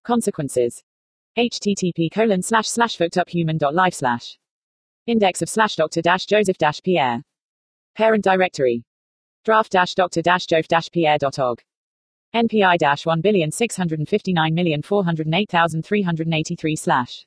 Consequences. http://fuckeduphuman.live/ Index of /Dr-Joseph-Pierre. Parent directory. Draft-Dr-Joseph-Pierre.org. NPI-1,659,408,383/.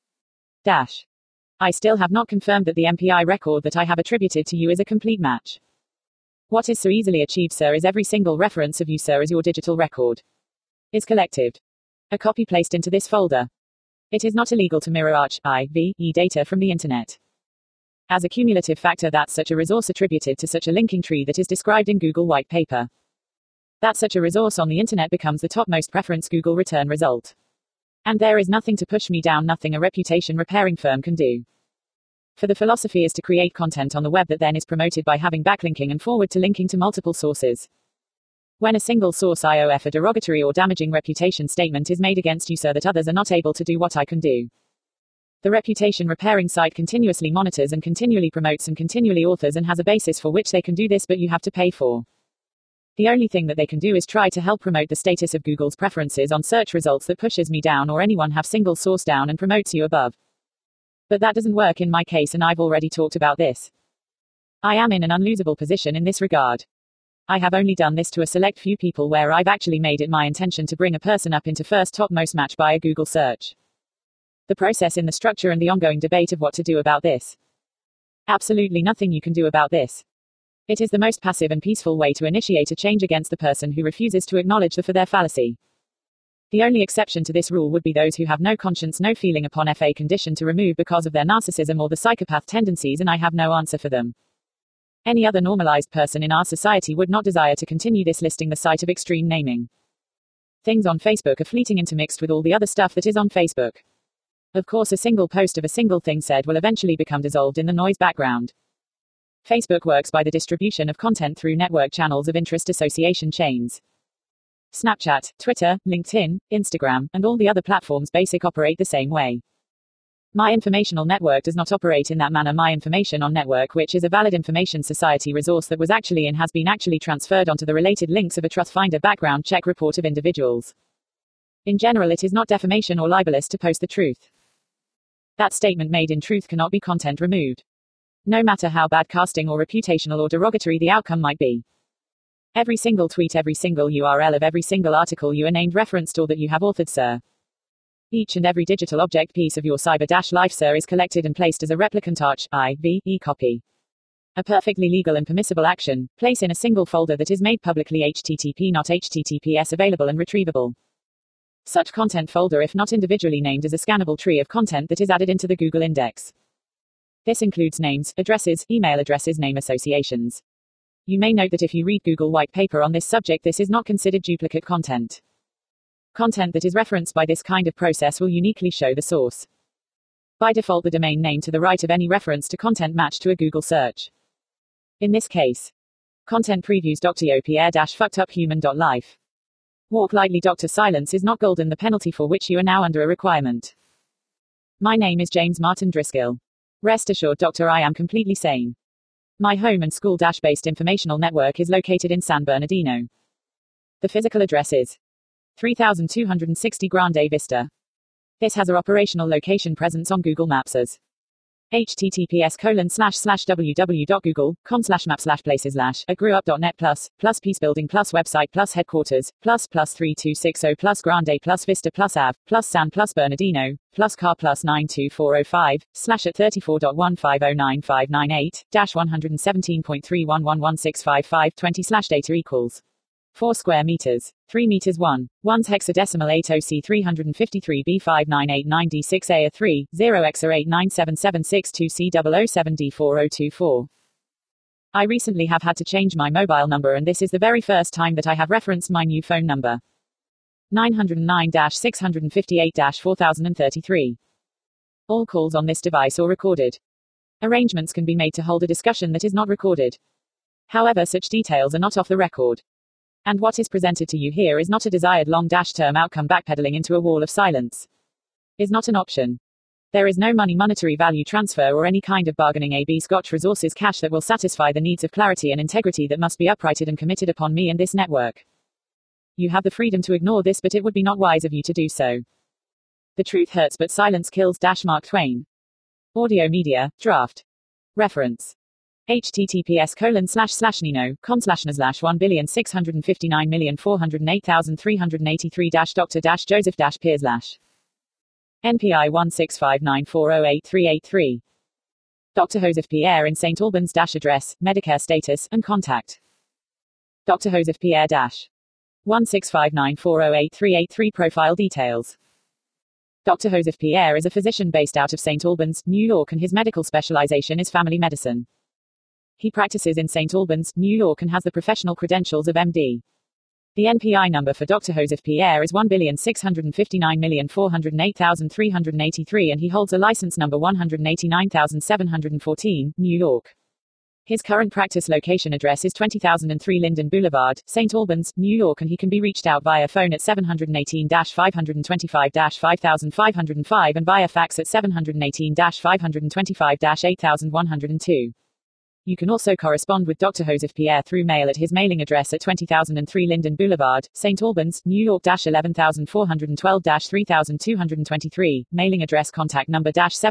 I still have not confirmed that the MPI record that I have attributed to you is a complete match. What is so easily achieved, sir, is every single reference of you, sir, as your digital record is collected. A copy placed into this folder. It is not illegal to mirror archive data from the internet. As a cumulative factor, that's such a resource attributed to such a linking tree that is described in Google white paper. That such a resource on the internet becomes the topmost preference Google return result. And there is nothing to push me down, nothing a reputation repairing firm can do. For the philosophy is to create content on the web that then is promoted by having backlinking and forward to linking to multiple sources. When a single source IOF, a derogatory or damaging reputation statement is made against you, sir, that others are not able to do what I can do. The reputation repairing site continuously monitors and continually promotes and continually authors and has a basis for which they can do this, but you have to pay for. The only thing that they can do is try to help promote the status of Google's preferences on search results that pushes me down or anyone have single source down and promotes you above. But that doesn't work in my case, and I've already talked about this. I am in an unlosable position in this regard. I have only done this to a select few people where I've actually made it my intention to bring a person up into first topmost match by a Google search. The process in the structure and the ongoing debate of what to do about this. Absolutely nothing you can do about this. It is the most passive and peaceful way to initiate a change against the person who refuses to acknowledge the for their fallacy. The only exception to this rule would be those who have no conscience, no feeling upon FA condition to remove because of their narcissism or the psychopath tendencies, and I have no answer for them. Any other normalized person in our society would not desire to continue this listing the site of extreme naming. Things on Facebook are fleeting intermixed with all the other stuff that is on Facebook. Of course, a single post of a single thing said will eventually become dissolved in the noise background. Facebook works by the distribution of content through network channels of interest association chains. Snapchat, Twitter, LinkedIn, Instagram, and all the other platforms basic operate the same way. My informational network does not operate in that manner. My information on network, which is a valid information society resource that was actually and has been actually transferred onto the related links of a Trustfinder background check report of individuals. In general, it is not defamation or libelous to post the truth. That statement made in truth cannot be content removed. No matter how bad casting or reputational or derogatory the outcome might be. Every single tweet, every single URL of every single article you are named referenced or that you have authored, sir. Each and every digital object piece of your cyber-life, sir, is collected and placed as a replicant archive copy. A perfectly legal and permissible action. Place in a single folder that is made publicly HTTP not HTTPS available and retrievable. Such content folder, if not individually named, is a scannable tree of content that is added into the Google index. This includes names, addresses, email addresses, name associations. You may note that if you read Google white paper on this subject, this is not considered duplicate content. Content that is referenced by this kind of process will uniquely show the source. By default, the domain name to the right of any reference to content matched to a Google search. In this case, content previews Dr. Pierre-fuckeduphuman.life. Walk lightly, Dr. Silence is not golden, the penalty for which you are now under a requirement. My name is James Martin Driscoll. Rest assured, Doctor, I am completely sane. My home and school-based informational network is located in San Bernardino. The physical address is 3260 Grande Vista. This has a operational location presence on Google Maps as https://www.google.com/map/places/ agrewup.net plus peacebuilding plus website plus headquarters plus 3260 plus Grande plus Vista plus Ave plus San plus Bernardino plus car plus 92405 / at 34.1509598 -117.311165520 data equals 4 square meters, 3 meters 1, 1's hexadecimal 80C 353 B5989D6A 3, 0X 897762C007D4024. I recently have had to change my mobile number, and this is the very first time that I have referenced my new phone number. 909-658-4033. All calls on this device are recorded. Arrangements can be made to hold a discussion that is not recorded. However, such details are not off the record. And what is presented to you here is not a desired long-term outcome. Backpedaling into a wall of silence is not an option. There is no monetary value transfer or any kind of bargaining AB Scotch Resources cash that will satisfy the needs of clarity and integrity that must be uprighted and committed upon me and this network. You have the freedom to ignore this, but it would be not wise of you to do so. The truth hurts, but silence kills. Mark Twain. Audio media, draft. Reference. https://nino.com/NASH1659408,383-Dr. Joseph-Piers. NPI 16594083883. Dr. Joseph Pierre in St. Albans. Address, Medicare status, and contact. Dr. Joseph Pierre. 16594083883. Profile details. Dr. Joseph Pierre is a physician based out of St. Albans, New York, and his medical specialization is family medicine. He practices in St. Albans, New York, and has the professional credentials of MD. The NPI number for Dr. Joseph Pierre is 1,659,408,383, and he holds a license number 189,714, New York. His current practice location address is 20,003 Linden Boulevard, St. Albans, New York, and he can be reached out via phone at 718-525-5505 and via fax at 718-525-8102. You can also correspond with Dr. Joseph Pierre through mail at his mailing address at 20,003 Linden Boulevard, St. Albans, New York 11,412-3223, mailing address contact number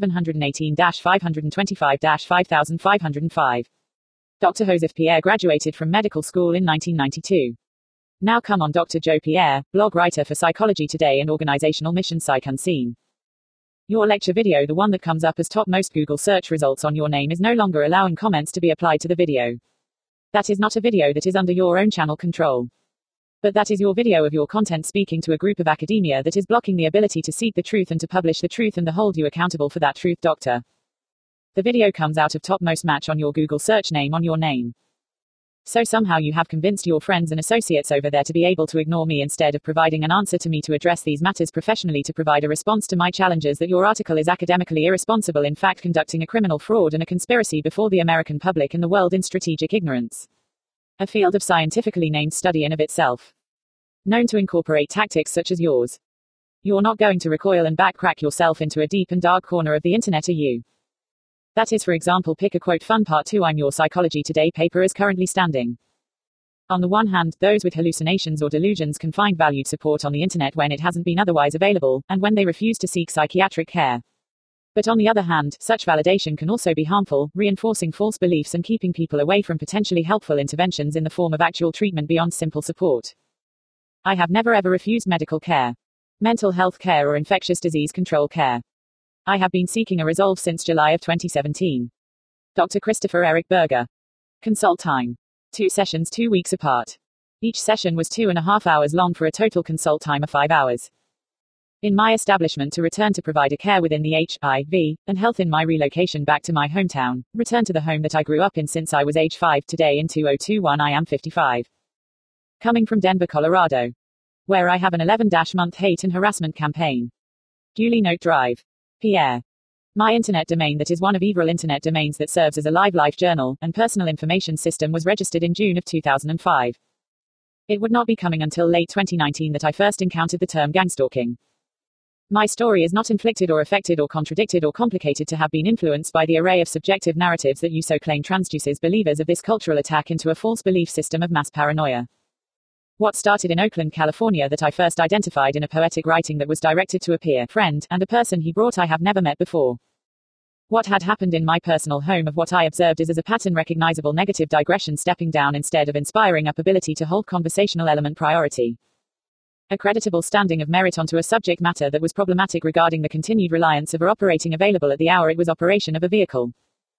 718-525-5505. Dr. Joseph Pierre graduated from medical school in 1992. Now come on. Dr. Joe Pierre, blog writer for Psychology Today and organizational mission Psych Unseen. Your lecture video, the one that comes up as top most Google search results on your name, is no longer allowing comments to be applied to the video. That is not a video that is under your own channel control. But that is your video of your content speaking to a group of academia that is blocking the ability to seek the truth and to publish the truth and to hold you accountable for that truth, Doctor. The video comes out of topmost match on your Google search name on your name. So somehow you have convinced your friends and associates over there to be able to ignore me instead of providing an answer to me to address these matters professionally, to provide a response to my challenges that your article is academically irresponsible, in fact conducting a criminal fraud and a conspiracy before the American public and the world in strategic ignorance. A field of scientifically named study in of itself. Known to incorporate tactics such as yours. You're not going to recoil and backcrack yourself into a deep and dark corner of the internet, are you? That is, for example, pick a quote. Fun part 2. I'm your Psychology Today paper is currently standing. On the one hand, those with hallucinations or delusions can find valued support on the internet when it hasn't been otherwise available, and when they refuse to seek psychiatric care. But on the other hand, such validation can also be harmful, reinforcing false beliefs and keeping people away from potentially helpful interventions in the form of actual treatment beyond simple support. I have never ever refused medical care, mental health care, or infectious disease control care. I have been seeking a resolve since July of 2017. Dr. Christopher Eric Berger. Consult time. 2 sessions 2 weeks apart. Each session was 2.5 hours long for a total consult time of 5 hours. In my establishment to return to provider care within the HIV and health in my relocation back to my hometown, return to the home that I grew up in since I was age 5. Today in 2021 I am 55. Coming from Denver, Colorado, where I have an 11-month hate and harassment campaign. Duly note drive. Pierre. My internet domain that is one of several internet domains that serves as a live life journal and personal information system was registered in June of 2005. It would not be coming until late 2019 that I first encountered the term gangstalking. My story is not inflicted or affected or contradicted or complicated to have been influenced by the array of subjective narratives that you so claim transduces believers of this cultural attack into a false belief system of mass paranoia. What started in Oakland, California, that I first identified in a poetic writing that was directed to a peer, friend, and a person he brought I have never met before. What had happened in my personal home of what I observed is as a pattern recognizable negative digression, stepping down instead of inspiring up ability to hold conversational element priority. A creditable standing of merit onto a subject matter that was problematic regarding the continued reliance of or operating available at the hour it was operation of a vehicle.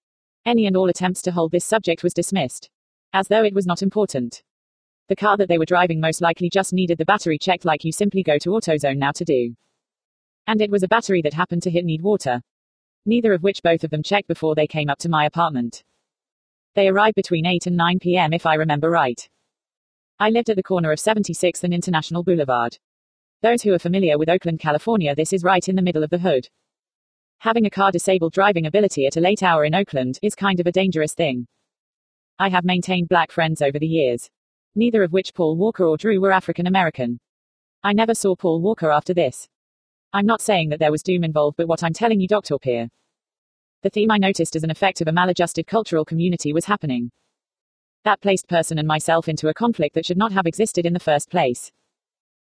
Any and all attempts to hold this subject was dismissed. As though it was not important. The car that they were driving most likely just needed the battery checked like you simply go to AutoZone now to do. And it was a battery that happened to need water. Neither of which both of them checked before they came up to my apartment. They arrived between 8 and 9 p.m. if I remember right. I lived at the corner of 76th and International Boulevard. Those who are familiar with Oakland, California, this is right in the middle of the hood. Having a car disabled driving ability at a late hour in Oakland is kind of a dangerous thing. I have maintained black friends over the years. Neither of which Paul Walker or Drew were African American. I never saw Paul Walker after this. I'm not saying that there was doom involved, but what I'm telling you, Dr. Pierre. The theme I noticed as an effect of a maladjusted cultural community was happening. That placed person and myself into a conflict that should not have existed in the first place.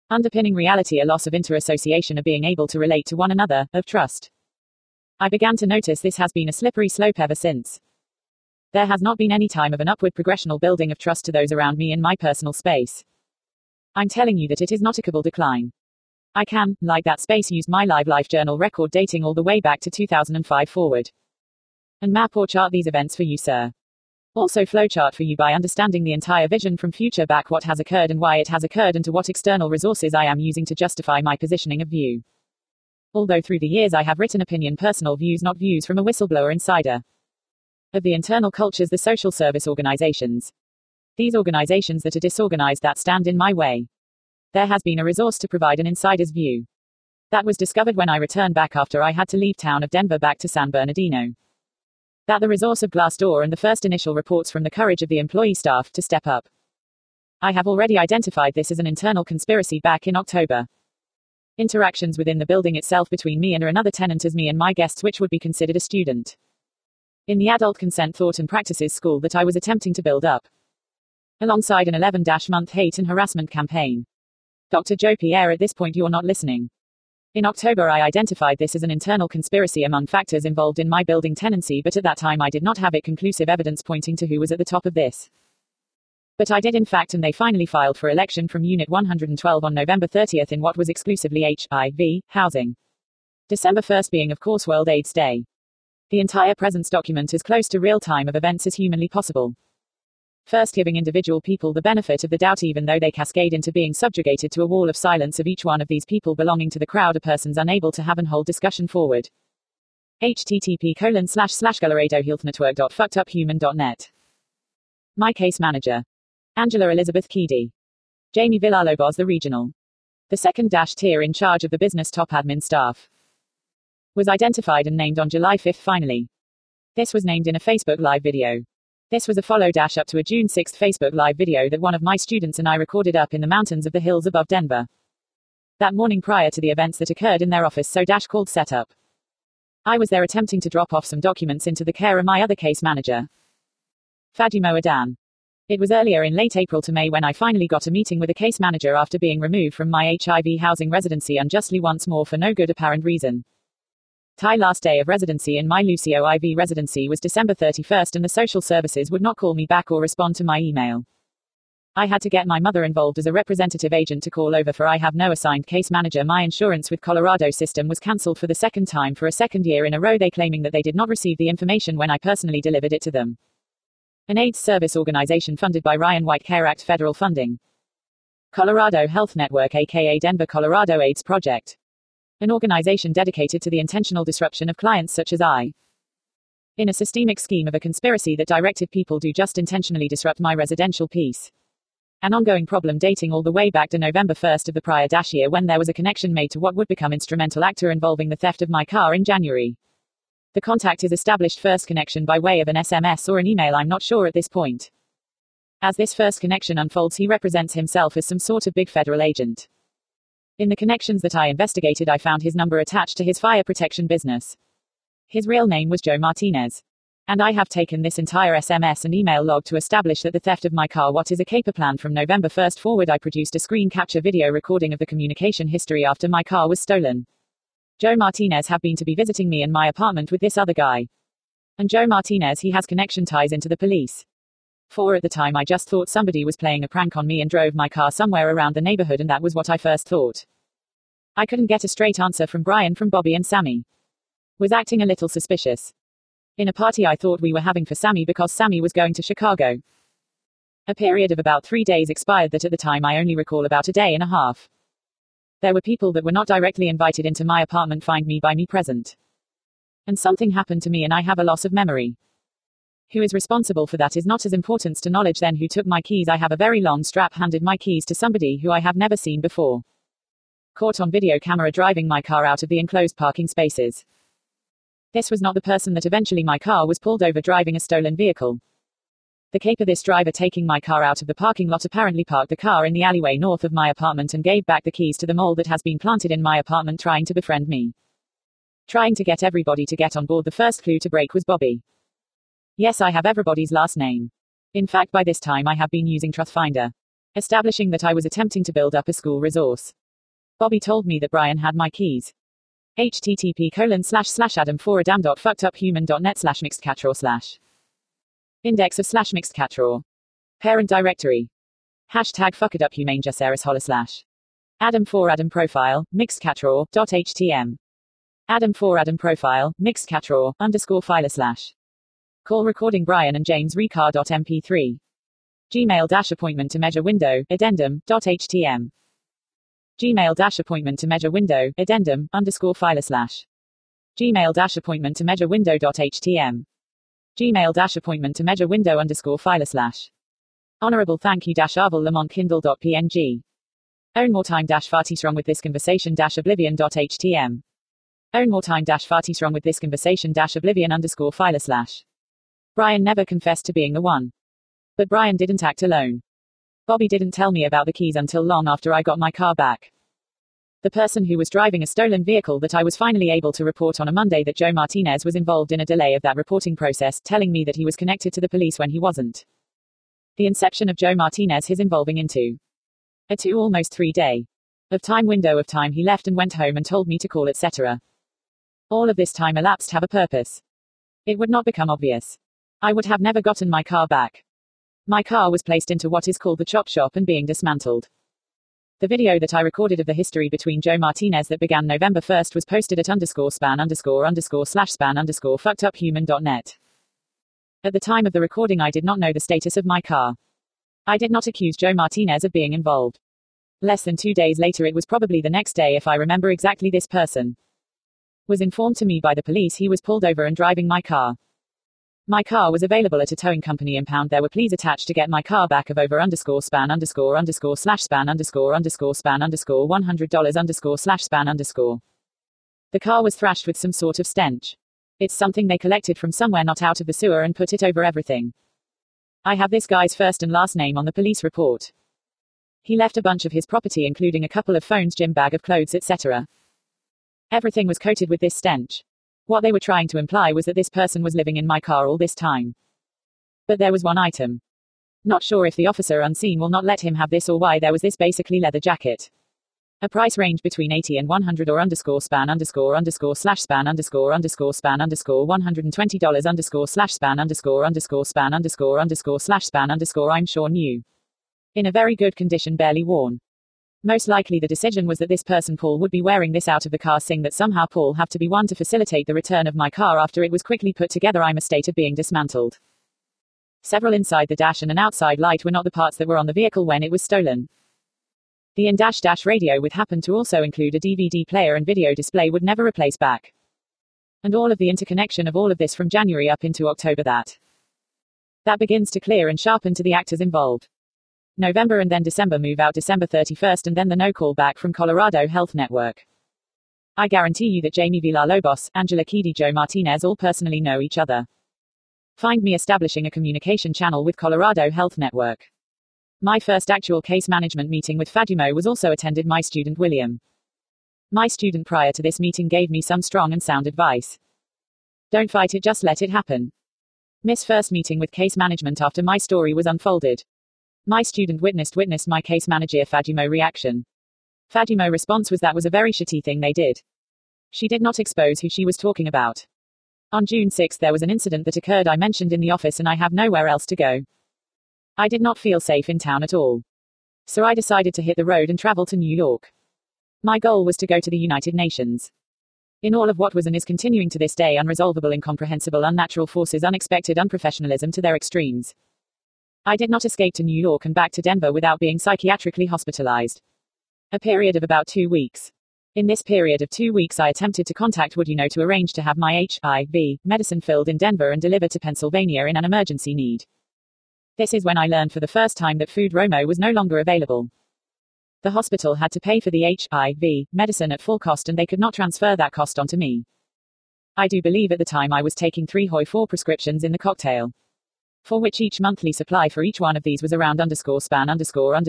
Underpinning reality, a loss of interassociation, of being able to relate to one another, of trust. I began to notice this has been a slippery slope ever since. There has not been any time of an upward progressional building of trust to those around me in my personal space. I'm telling you that it is not a noticeable decline. I can, like that space, use my live journal record dating all the way back to 2005 forward, and map or chart these events for you, sir. Also flowchart for you by understanding the entire vision from future back, what has occurred and why it has occurred, and to what external resources I am using to justify my positioning of view. Although through the years I have written opinion, personal views, not views from a whistleblower insider. Of the internal cultures, the social service organizations. These organizations that are disorganized, that stand in my way. There has been a resource to provide an insider's view. That was discovered when I returned back after I had to leave town of Denver back to San Bernardino. That the resource of Glassdoor and the first initial reports from the courage of the employee staff to step up. I have already identified this as an internal conspiracy back in October. Interactions within the building itself between me and another tenant as me and my guests, which would be considered a student in the adult consent thought and practices school that I was attempting to build up, alongside an 11-month hate and harassment campaign. Dr. Joe Pierre, at this point you're not listening. In October I identified this as an internal conspiracy among factors involved in my building tenancy, but at that time I did not have it conclusive evidence pointing to who was at the top of this. But I did in fact, and they finally filed for election from Unit 112 on November 30th in what was exclusively HIV housing. December 1st being of course World AIDS Day. The entire presence document as close to real time of events as humanly possible. First, giving individual people the benefit of the doubt, even though they cascade into being subjugated to a wall of silence of each one of these people belonging to the crowd, a person's unable to have and hold discussion forward. http://galaredohealthnetwork.fuckeduphuman.net. My case manager. Angela Elizabeth Keedy. Jamie Villalobos, the regional. The second tier in charge of the business top admin staff. Was identified and named on July 5th finally. This was named in a Facebook Live video. This was a follow-up to a June 6th Facebook Live video that one of my students and I recorded up in the mountains of the hills above Denver. That morning prior to the events that occurred in their office, so called setup. I was there attempting to drop off some documents into the care of my other case manager, Fadimo Adan. It was earlier in late April to May when I finally got a meeting with a case manager after being removed from my HIV housing residency unjustly once more for no good apparent reason. My last day of residency in my Lucio IV residency was December 31st, and the social services would not call me back or respond to my email. I had to get my mother involved as a representative agent to call over, for I have no assigned case manager. My insurance with Colorado system was cancelled for the second time for a second year in a row, they claiming that they did not receive the information when I personally delivered it to them. An AIDS service organization funded by Ryan White CARE Act federal funding. Colorado Health Network, aka Denver Colorado AIDS Project. An organization dedicated to the intentional disruption of clients such as I. In a systemic scheme of a conspiracy that directed people to just intentionally disrupt my residential peace. An ongoing problem dating all the way back to November 1st of the prior year, when there was a connection made to what would become instrumental actor involving the theft of my car in January. The contact is established first connection by way of an SMS or an email, I'm not sure at this point. As this first connection unfolds, he represents himself as some sort of big federal agent. In the connections that I investigated, I found his number attached to his fire protection business. His real name was Joe Martinez. And I have taken this entire SMS and email log to establish that the theft of my car, what is a caper plan from November 1st forward. I produced a screen capture video recording of the communication history after my car was stolen. Joe Martinez have been to be visiting me in my apartment with this other guy. And Joe Martinez, he has connection ties into the police. For at the time I just thought somebody was playing a prank on me and drove my car somewhere around the neighborhood, and that was what I first thought. I couldn't get a straight answer from Brian, from Bobby, and Sammy was acting a little suspicious. In a party I thought we were having for Sammy because Sammy was going to Chicago. A period of about 3 days expired that at the time I only recall about a day and a half. There were people that were not directly invited into my apartment find me by me present. And something happened to me and I have a loss of memory. Who is responsible for that is not as important to knowledge then. Who took my keys? I have a very long strap handed my keys to somebody who I have never seen before. Caught on video camera driving my car out of the enclosed parking spaces. This was not the person that eventually my car was pulled over driving a stolen vehicle. The caper, this driver taking my car out of the parking lot, apparently parked the car in the alleyway north of my apartment and gave back the keys to the mole that has been planted in my apartment, trying to befriend me. Trying to get everybody to get on board. The first clue to break was Bobby. Yes, I have everybody's last name. In fact, by this time I have been using Truthfinder, establishing that I was attempting to build up a school resource. Bobby told me that Brian had my keys. http://adam4adam.fuckeduphuman.net/mixedcatraw/ index of /mixedcatraw parent directory hashtag fuckeduphumanJaceres// adam4adam profile mixedcatraw.htm adam4adam profile mixedcatraw _file/ call recording Brian and James Ricard.mp3 gmail-appointment to measure window addendum.htm gmail-appointment to measure window addendum _file/ gmail-appointment to measure window.htm gmail-appointment to measure window _file/ honorable thank you Arvel Lamont Kindle.png own more time farties wrong with this conversation oblivion.htm own more time farties wrong with this conversation oblivion _file/ Brian never confessed to being the one. But Brian didn't act alone. Bobby didn't tell me about the keys until long after I got my car back. The person who was driving a stolen vehicle that I was finally able to report on a Monday that Joe Martinez was involved in a delay of that reporting process, telling me that he was connected to the police when he wasn't. The inception of Joe Martinez his involving into a 2 almost 3 day of time window of time he left and went home and told me to call etc. All of this time elapsed have a purpose. It would not become obvious. I would have never gotten my car back. My car was placed into what is called the chop shop and being dismantled. The video that I recorded of the history between Joe Martinez that began November 1st was posted at _span_//fuckeduphuman.net. At the time of the recording I did not know the status of my car. I did not accuse Joe Martinez of being involved. Less than 2 days later, it was probably the next day if I remember exactly, this person was informed to me by the police he was pulled over and driving my car. My car was available at a towing company impound. There were pleas attached to get my car back of over _span _/span _span $100 /span The car was thrashed with some sort of stench. It's something they collected from somewhere not out of the sewer and put it over everything. I have this guy's first and last name on the police report. He left a bunch of his property including a couple of phones, gym bag of clothes, etc. Everything was coated with this stench. What they were trying to imply was that this person was living in my car all this time. But there was one item. Not sure if the officer unseen will not let him have this or why there was this basically leather jacket. A price range between 80 and 100 or _span _/span _span $120 /span _span I'm sure new. In a very good condition, barely worn. Most likely the decision was that this person Paul would be wearing this out of the car, saying that somehow Paul have to be one to facilitate the return of my car after it was quickly put together. I'm a state of being dismantled. Several inside the dash and an outside light were not the parts that were on the vehicle when it was stolen. The in-dash radio with happened to also include a DVD player and video display would never replace back. And all of the interconnection of all of this from January up into October that begins to clear and sharpen to the actors involved. November and then December move out December 31st and then the no call back from Colorado Health Network. I guarantee you that Jamie Villalobos, Angela Kedy, Joe Martinez all personally know each other. Find me establishing a communication channel with Colorado Health Network. My first actual case management meeting with Fadumo was also attended my student William. My student prior to this meeting gave me some strong and sound advice. Don't fight it, just let it happen. Miss first meeting with case management after my story was unfolded. My student witnessed my case manager Fadumo reaction. Fadumo response was that was a very shitty thing they did. She did not expose who she was talking about. On June 6 there was an incident that occurred I mentioned in the office and I have nowhere else to go. I did not feel safe in town at all. So I decided to hit the road and travel to New York. My goal was to go to the United Nations. In all of what was and is continuing to this day unresolvable, incomprehensible, unnatural forces, unexpected unprofessionalism to their extremes. I did not escape to New York and back to Denver without being psychiatrically hospitalized. A period of about 2 weeks. In this period of 2 weeks I attempted to contact Wood to arrange to have my HIV medicine filled in Denver and delivered to Pennsylvania in an emergency need. This is when I learned for the first time that food Romo was no longer available. The hospital had to pay for the HIV medicine at full cost and they could not transfer that cost onto me. I do believe at the time I was taking 3 Hoi4 prescriptions in the cocktail. For which each monthly supply for each one of these was around _span _/span $2,000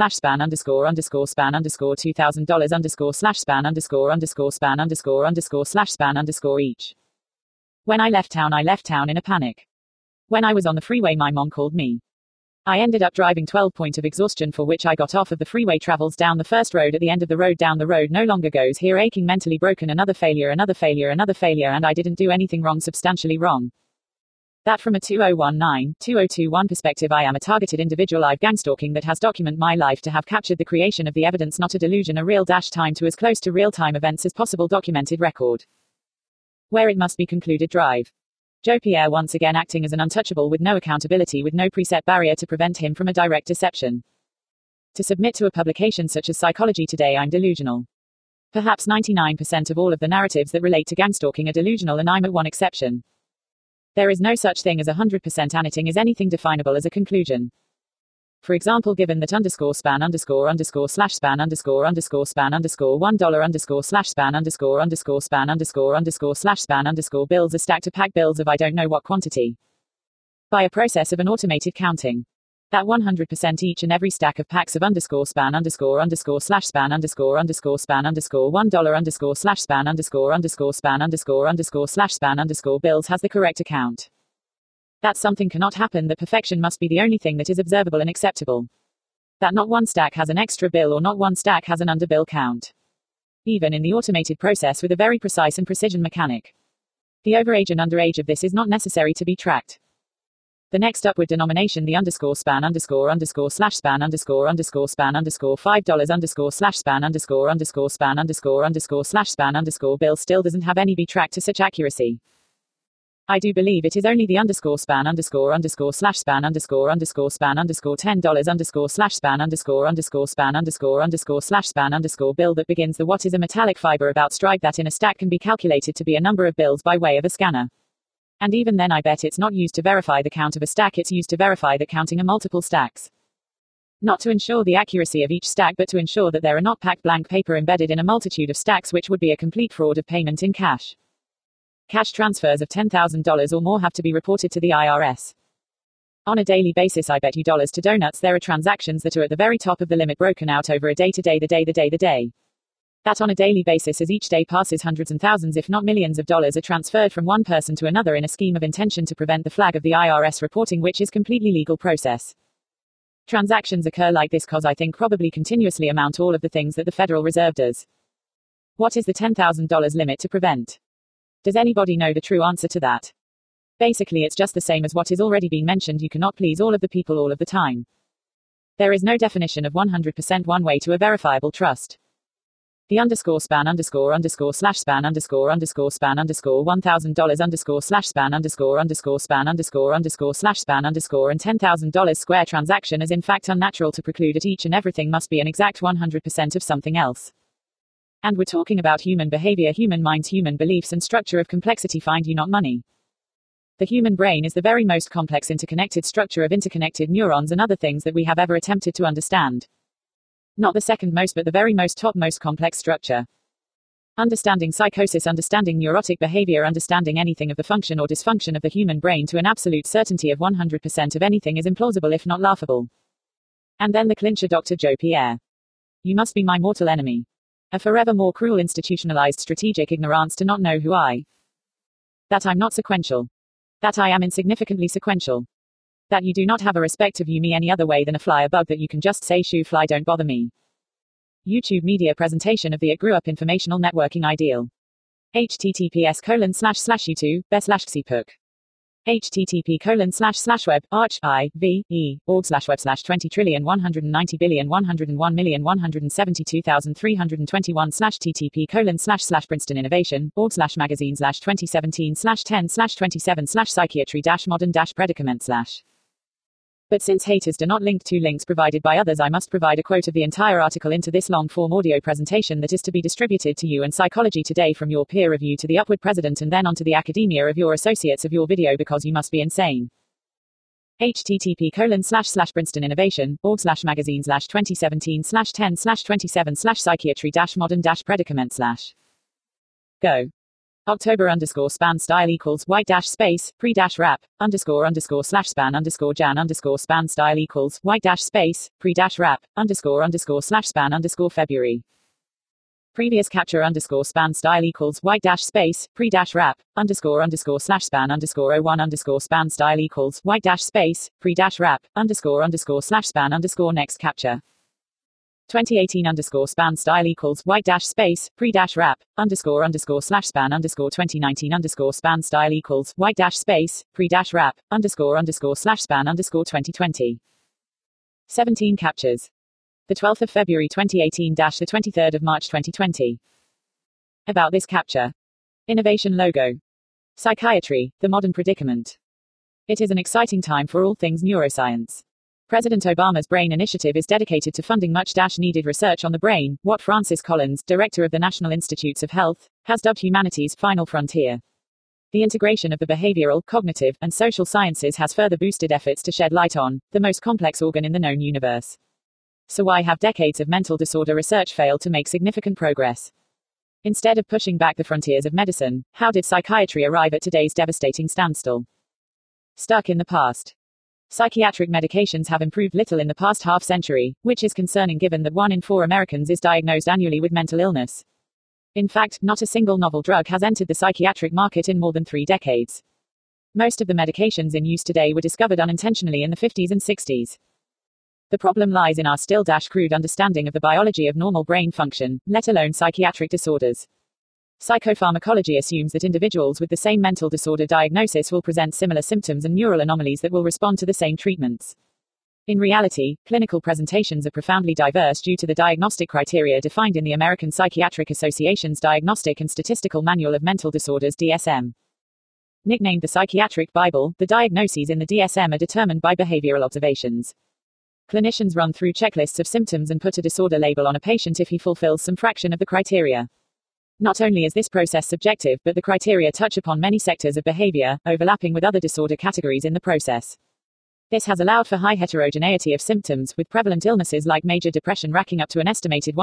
/span each. When I left town in a panic. When I was on the freeway my mom called me. I ended up driving 12 point of exhaustion, for which I got off of the freeway, travels down the first road, at the end of the road, down the road, no longer goes here, aching, mentally broken, another failure, and I didn't do anything wrong, substantially wrong. That from a 2019-2021 perspective, I am a targeted individual. I've gangstalking that has document my life to have captured the creation of the evidence, not a delusion, a real dash time to as close to real-time events as possible, documented record. Where it must be concluded, drive. Joe Pierre once again acting as an untouchable with no accountability, with no preset barrier to prevent him from a direct deception. To submit to a publication such as Psychology Today, I'm delusional. Perhaps 99% of all of the narratives that relate to gangstalking are delusional, and I'm at one exception. There is no such thing as 100% anything is anything definable as a conclusion. For example, given that _span _/span _/span $1 /span _/span $1 /span _ bills are stacked to pack bills of I don't know what quantity. By a process of an automated counting. That 100% each and every stack of packs of _span _/span _/span $1 /span _span bills has the correct account. That something cannot happen, that perfection must be the only thing that is observable and acceptable. That not one stack has an extra bill or not one stack has an underbill count. Even in the automated process with a very precise and precision mechanic. The overage and underage of this is not necessary to be tracked. The next upward denomination, the _span _/span $5 $/span $/span bill still doesn't have any be tracked to such accuracy. I do believe it is only the _span _/span $10 $/span $10 $/span bill that begins the what is a metallic fiber about stripe that in a stack can be calculated to be a number of bills by way of a scanner. And even then I bet it's not used to verify the count of a stack, it's used to verify the counting of multiple stacks. Not to ensure the accuracy of each stack, but to ensure that there are not packed blank paper embedded in a multitude of stacks, which would be a complete fraud of payment in cash. Cash transfers of $10,000 or more have to be reported to the IRS. On a daily basis, I bet you dollars to donuts there are transactions that are at the very top of the limit, broken out over a day to day, the day. That on a daily basis, as each day passes, hundreds and thousands if not millions of dollars are transferred from one person to another in a scheme of intention to prevent the flag of the IRS reporting, which is completely legal process. Transactions occur like this cause I think probably continuously amount all of the things that the Federal Reserve does. What is the $10,000 limit to prevent? Does anybody know the true answer to that? Basically, it's just the same as what is already being mentioned. You cannot please all of the people all of the time. There is no definition of 100% one way to a verifiable trust. The _span _/span $1,000 $/span $/span and $10,000 square transaction is in fact unnatural to preclude at each and everything must be an exact 100% of something else. And we're talking about human behavior, human minds, human beliefs, and structure of complexity. Find you not money. The human brain is the very most complex interconnected structure of interconnected neurons and other things that we have ever attempted to understand. Not the second most, but the very most top most complex structure. Understanding psychosis, understanding neurotic behavior, understanding anything of the function or dysfunction of the human brain to an absolute certainty of 100% of anything is implausible if not laughable. And then the clincher, Dr. Joe Pierre. You must be my mortal enemy. A forever more cruel institutionalized strategic ignorance to not know who I. That I'm not sequential. That I am insignificantly sequential. That you do not have a respect to view me any other way than a fly, a bug that you can just say shoo fly don't bother me. YouTube media presentation of the It Grew Up informational networking ideal. https://youtube //cpook http://web arch I v e org/web /20,190,172,321/ttp://princeton innovation org/magazine/2017/10/27/psychiatry-modern-predicament/. But since haters do not link to links provided by others, I must provide a quote of the entire article into this long-form audio presentation that is to be distributed to you and Psychology Today from your peer review to the upward president and then onto the academia of your associates of your video because you must be insane. http://Princeton innovation org/magazine/2017/10/27/psychiatry-modern-predicament/. Go. October _span style equals white dash space pre dash wrap _/span _jan _span style equals white dash space pre dash wrap _/span February. Previous capture underscore span style equals white dash space, pre dash wrap, underscore slash span underscore 01 underscore span style equals white dash space, pre dash wrap, underscore slash span underscore next capture. 2018 underscore span style equals white dash space, pre dash wrap, underscore slash span underscore 2019 underscore span style equals white dash space, pre dash wrap, underscore slash span underscore 2020. 17 captures. The 12th of February 2018 dash the 23rd of March 2020. About this capture. Innovation logo. Psychiatry, the modern predicament. It is an exciting time for all things neuroscience. President Obama's Brain Initiative is dedicated to funding much-needed research on the brain, what Francis Collins, director of the National Institutes of Health, has dubbed humanity's final frontier. The integration of the behavioral, cognitive, and social sciences has further boosted efforts to shed light on the most complex organ in the known universe. So why have decades of mental disorder research failed to make significant progress? Instead of pushing back the frontiers of medicine, how did psychiatry arrive at today's devastating standstill? Stuck in the past. Psychiatric medications have improved little in the past half-century, which is concerning given that 1 in 4 Americans is diagnosed annually with mental illness. In fact, not a single novel drug has entered the psychiatric market in more than 3 decades. Most of the medications in use today were discovered unintentionally in the 50s and 60s. The problem lies in our still-crude understanding of the biology of normal brain function, let alone psychiatric disorders. Psychopharmacology assumes that individuals with the same mental disorder diagnosis will present similar symptoms and neural anomalies that will respond to the same treatments. In reality, clinical presentations are profoundly diverse due to the diagnostic criteria defined in the American Psychiatric Association's Diagnostic and Statistical Manual of Mental Disorders (DSM). Nicknamed the Psychiatric Bible, the diagnoses in the DSM are determined by behavioral observations. Clinicians run through checklists of symptoms and put a disorder label on a patient if he fulfills some fraction of the criteria. Not only is this process subjective, but the criteria touch upon many sectors of behavior, overlapping with other disorder categories in the process. This has allowed for high heterogeneity of symptoms, with prevalent illnesses like major depression racking up to an estimated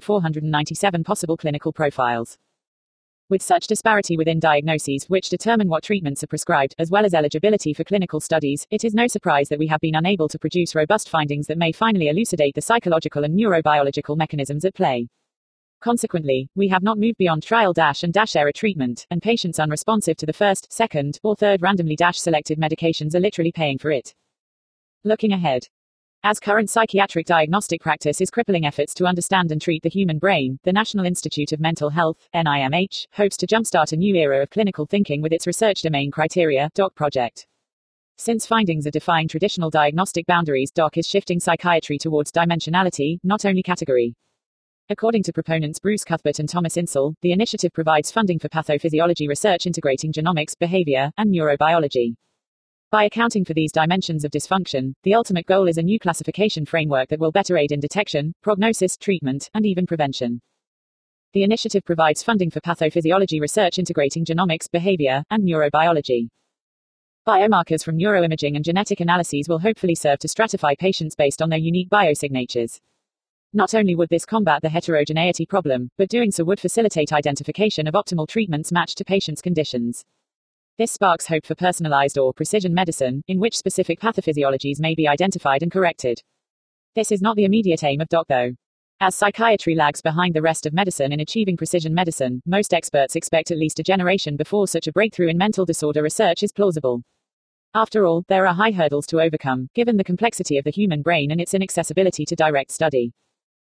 1,497 possible clinical profiles. With such disparity within diagnoses which determine what treatments are prescribed, as well as eligibility for clinical studies, it is no surprise that we have been unable to produce robust findings that may finally elucidate the psychological and neurobiological mechanisms at play. Consequently, we have not moved beyond trial-and-error treatment, and patients unresponsive to the first, second, or third randomly selected medications are literally paying for it. Looking ahead. As current psychiatric diagnostic practice is crippling efforts to understand and treat the human brain, the National Institute of Mental Health, NIMH, hopes to jumpstart a new era of clinical thinking with its Research Domain Criteria (DOC) project. Since findings are defying traditional diagnostic boundaries, DOC is shifting psychiatry towards dimensionality, not only category. According to proponents Bruce Cuthbert and Thomas Insel, the initiative provides funding for pathophysiology research integrating genomics, behavior, and neurobiology. By accounting for these dimensions of dysfunction, the ultimate goal is a new classification framework that will better aid in detection, prognosis, treatment, and even prevention. The initiative provides funding for pathophysiology research integrating genomics, behavior, and neurobiology. Biomarkers from neuroimaging and genetic analyses will hopefully serve to stratify patients based on their unique biosignatures. Not only would this combat the heterogeneity problem, but doing so would facilitate identification of optimal treatments matched to patients' conditions. This sparks hope for personalized or precision medicine, in which specific pathophysiologies may be identified and corrected. This is not the immediate aim of DOC though. As psychiatry lags behind the rest of medicine in achieving precision medicine, most experts expect at least a generation before such a breakthrough in mental disorder research is plausible. After all, there are high hurdles to overcome, given the complexity of the human brain and its inaccessibility to direct study.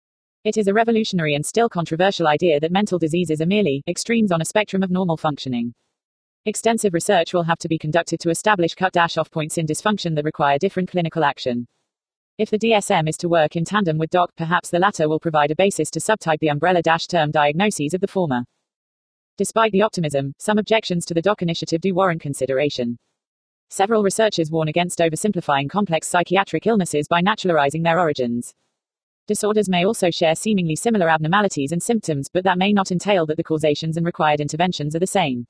It is a revolutionary and still controversial idea that mental diseases are merely extremes on a spectrum of normal functioning. Extensive research will have to be conducted to establish cut-off points in dysfunction that require different clinical action. If the DSM is to work in tandem with DOC, perhaps the latter will provide a basis to subtype the umbrella-term diagnoses of the former. Despite the optimism, some objections to the DOC initiative do warrant consideration. Several researchers warn against oversimplifying complex psychiatric illnesses by naturalizing their origins. Disorders may also share seemingly similar abnormalities and symptoms, but that may not entail that the causations and required interventions are the same.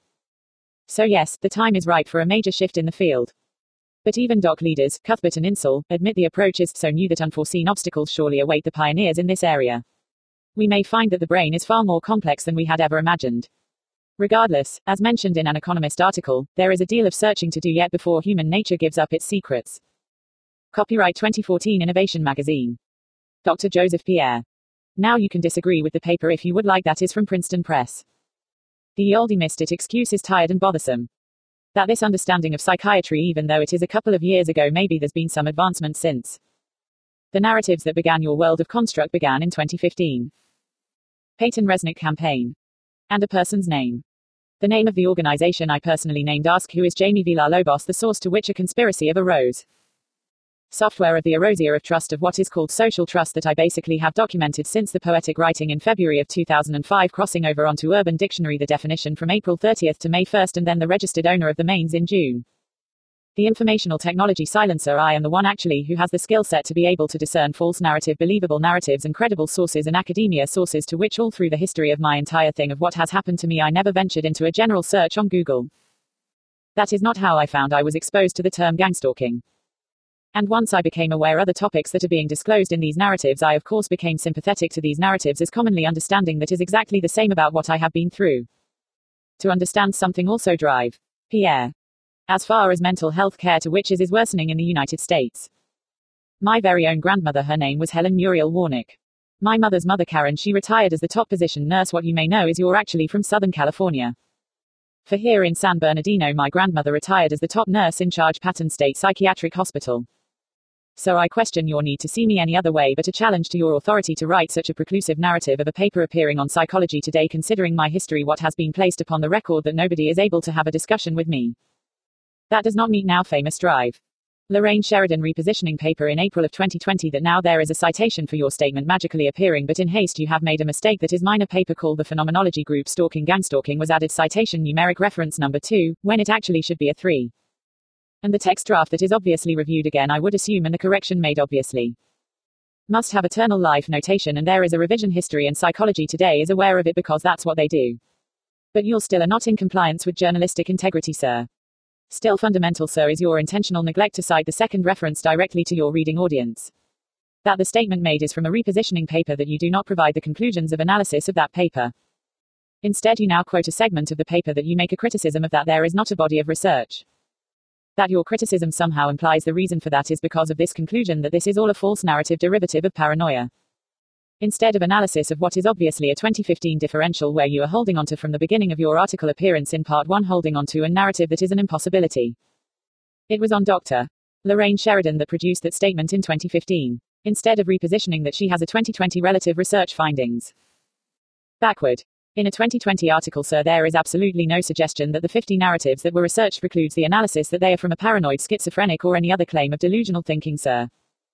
So yes, the time is right for a major shift in the field. But even DOC leaders, Cuthbert and Insel, admit the approach is so new that unforeseen obstacles surely await the pioneers in this area. We may find that the brain is far more complex than we had ever imagined. Regardless, as mentioned in an Economist article, there is a deal of searching to do yet before human nature gives up its secrets. Copyright 2014 Innovation Magazine. Dr. Joseph Pierre. Now you can disagree with the paper if you would like. That is from Princeton Press. The ye olde missed it excuse is tired and bothersome. That this understanding of psychiatry, even though it is a couple of years ago, maybe there's been some advancement since. The narratives that began your world of construct began in 2015. Peyton Resnick campaign. And a person's name. The name of the organization I personally named Ask Who is Jamie Villalobos, the source to which a conspiracy of arose. Software of the erosia of trust of what is called social trust that I basically have documented since the poetic writing in February of 2005, crossing over onto Urban Dictionary the definition from April 30th to May 1st, and then the registered owner of the mains in June. The informational technology silencer. I am the one actually who has the skill set to be able to discern false narrative, believable narratives, and credible sources and academia sources, to which all through the history of my entire thing of what has happened to me I never ventured into a general search on Google. That is not how I found I was exposed to the term gangstalking. And once I became aware other topics that are being disclosed in these narratives, I of course became sympathetic to these narratives as commonly understanding that is exactly the same about what I have been through. To understand something also drive. Pierre. As far as mental health care to which is worsening in the United States. My very own grandmother, her name was Helen Muriel Warnick. My mother's mother Karen, she retired as the top physician nurse. What you may know is you're actually from Southern California. For here in San Bernardino, my grandmother retired as the top nurse in charge Patton State Psychiatric Hospital. So I question your need to see me any other way but a challenge to your authority to write such a preclusive narrative of a paper appearing on Psychology Today, considering my history, what has been placed upon the record, that nobody is able to have a discussion with me. That does not meet now famous drive. Lorraine Sheridan repositioning paper in April of 2020 that now there is a citation for your statement magically appearing, but in haste you have made a mistake. That is minor paper called the Phenomenology Group Stalking Gangstalking was added citation numeric reference number 2, when it actually should be a 3. And the text draft that is obviously reviewed again I would assume, and the correction made obviously must have eternal life notation, and there is a revision history, and Psychology Today is aware of it because that's what they do. But you're still are not in compliance with journalistic integrity, sir. Still fundamental, sir, is your intentional neglect to cite the second reference directly to your reading audience. That the statement made is from a repositioning paper, that you do not provide the conclusions of analysis of that paper. Instead you now quote a segment of the paper that you make a criticism of, that there is not a body of research. That your criticism somehow implies the reason for that is because of this conclusion that this is all a false narrative derivative of paranoia. Instead of analysis of what is obviously a 2015 differential where you are holding onto from the beginning of your article appearance in part 1, holding onto a narrative that is an impossibility. It was on Dr. Lorraine Sheridan that produced that statement in 2015. Instead of repositioning that she has a 2020 relative research findings. Backward. In a 2020 article, sir, there is absolutely no suggestion that the 50 narratives that were researched precludes the analysis that they are from a paranoid, schizophrenic, or any other claim of delusional thinking, sir.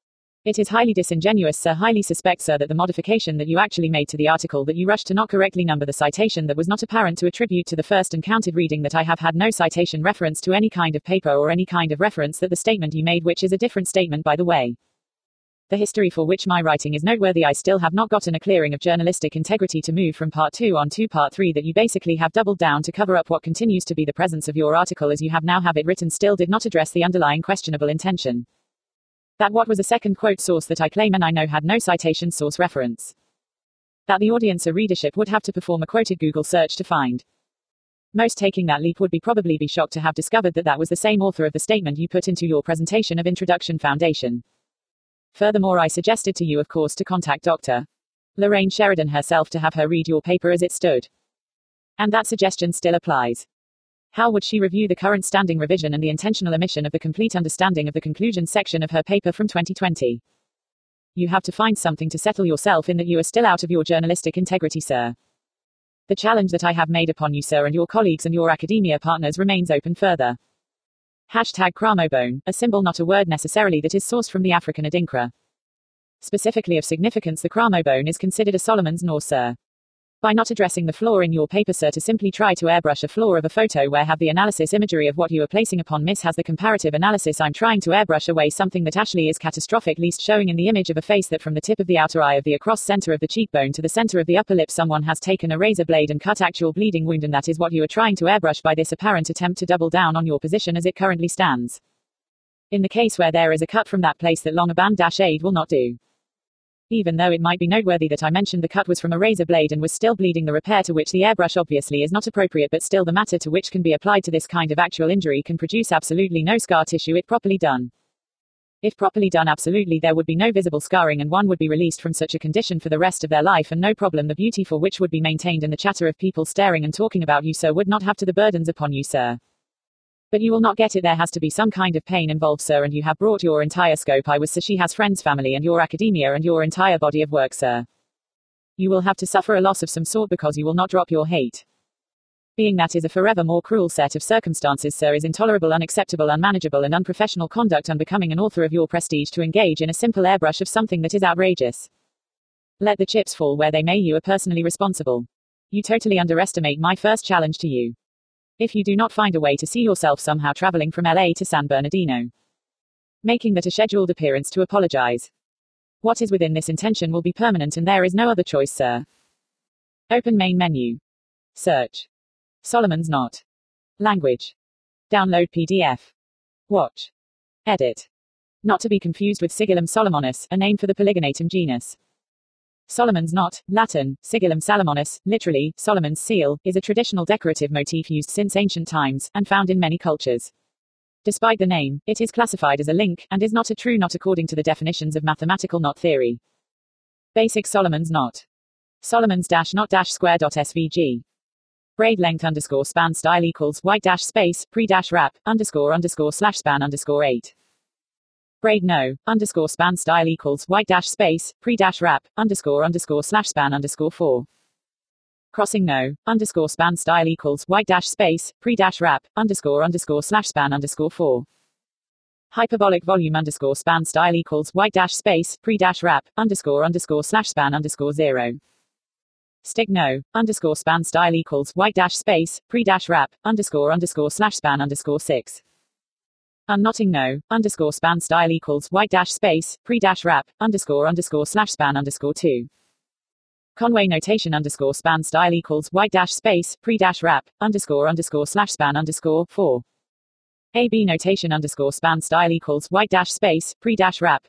It is highly disingenuous, sir, highly suspect, sir, that the modification that you actually made to the article, that you rushed to not correctly number the citation that was not apparent to attribute to the first and counted reading, that I have had no citation reference to any kind of paper or any kind of reference that the statement you made, which is a different statement by the way. The history for which my writing is noteworthy, I still have not gotten a clearing of journalistic integrity to move from part 2 on to part 3, that you basically have doubled down to cover up what continues to be the presence of your article as you have now have it written, still did not address the underlying questionable intention. That what was a second quote source that I claim and I know had no citation source reference. That the audience or readership would have to perform a quoted Google search to find. Most taking that leap would probably be shocked to have discovered that that was the same author of the statement you put into your presentation of Introduction Foundation. Furthermore, I suggested to you, of course, to contact Dr. Lorraine Sheridan herself to have her read your paper as it stood. And that suggestion still applies. How would she review the current standing revision and the intentional omission of the complete understanding of the conclusion section of her paper from 2020? You have to find something to settle yourself in that you are still out of your journalistic integrity, sir. The challenge that I have made upon you, sir, and your colleagues and your academia partners remains open further. Hashtag Cramobone, a symbol, not a word necessarily, that is sourced from the African Adinkra. Specifically of significance, the Cramobone is considered a Solomon's Norse, sir. By not addressing the flaw in your paper, sir, to simply try to airbrush a flaw of a photo where have the analysis imagery of what you are placing upon miss has the comparative analysis, I'm trying to airbrush away something that actually is catastrophic, least showing in the image of a face that from the tip of the outer eye of the across center of the cheekbone to the center of the upper lip someone has taken a razor blade and cut actual bleeding wound, and that is what you are trying to airbrush by this apparent attempt to double down on your position as it currently stands. In the case where there is a cut from that place, that long a band-aid will not do. Even though it might be noteworthy that I mentioned the cut was from a razor blade and was still bleeding, the repair to which the airbrush obviously is not appropriate, but still the matter to which can be applied to this kind of actual injury can produce absolutely no scar tissue if properly done. If properly done, absolutely there would be no visible scarring and one would be released from such a condition for the rest of their life and no problem. The beauty for which would be maintained and the chatter of people staring and talking about you, sir, would not have to the burdens upon you, sir. But you will not get it. There has to be some kind of pain involved, sir, and you have brought your entire scope. I was, sir, she has friends, family, and your academia and your entire body of work, sir. You will have to suffer a loss of some sort because you will not drop your hate. Being that is a forever more cruel set of circumstances, sir, is intolerable, unacceptable, unmanageable, and unprofessional conduct unbecoming an author of your prestige to engage in a simple airbrush of something that is outrageous. Let the chips fall where they may, you are personally responsible. You totally underestimate my first challenge to you. If you do not find a way to see yourself somehow traveling from LA to San Bernardino, making that a scheduled appearance to apologize. What is within this intention will be permanent and there is no other choice, sir. Open main menu. Search. Solomon's Knot. Language. Download PDF. Watch. Edit. Not to be confused with Sigillum solomonus, a name for the Polygonatum genus. Solomon's Knot, Latin, Sigillum salomonus, literally, Solomon's seal, is a traditional decorative motif used since ancient times, and found in many cultures. Despite the name, it is classified as a link, and is not a true knot according to the definitions of mathematical knot theory. Basic Solomon's Knot. Solomons-knot-square.svg. Braid length _ span style equals white dash space pre-wrap __/span _8. Braid no _ span style equals white dash space pre-wrap _/span _4. Crossing no _ span style equals white dash space pre-wrap _/span _4. Hyperbolic volume _ span style equals white dash space pre-wrap _/span _0. Stick no _ span style equals white dash space pre-wrap _/span _6. Unknotting no _ span style equals white dash space pre-wrap _/span _2. Conway notation _ span style equals white dash space pre-wrap _/span _4. AB notation _ span style equals white dash space pre-wrap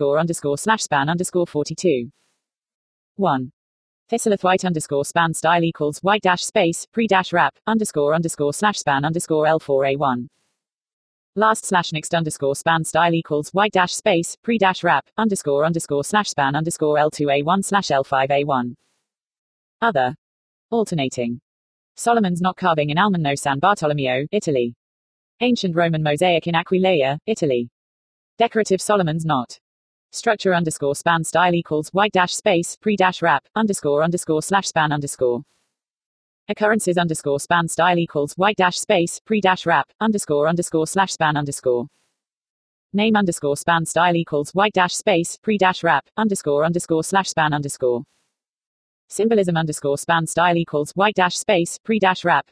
_/span 42. 1. Thistleathwaite _ span style equals white dash space pre-wrap _/span L4A1. Last / next _ span style equals white dash space pre-wrap _/span L2A1 /L5A1. Other. Alternating. Solomon's Knot carving in Almanno San Bartolomeo, Italy. Ancient Roman mosaic in Aquileia, Italy. Decorative Solomon's Knot. Structure _ span style equals white dash space pre-wrap _/span. Occurrences _ span style equals white dash space pre-wrap _/span. Name _ span style equals white dash space pre-wrap _/span. Symbolism _ span style equals white dash space pre-wrap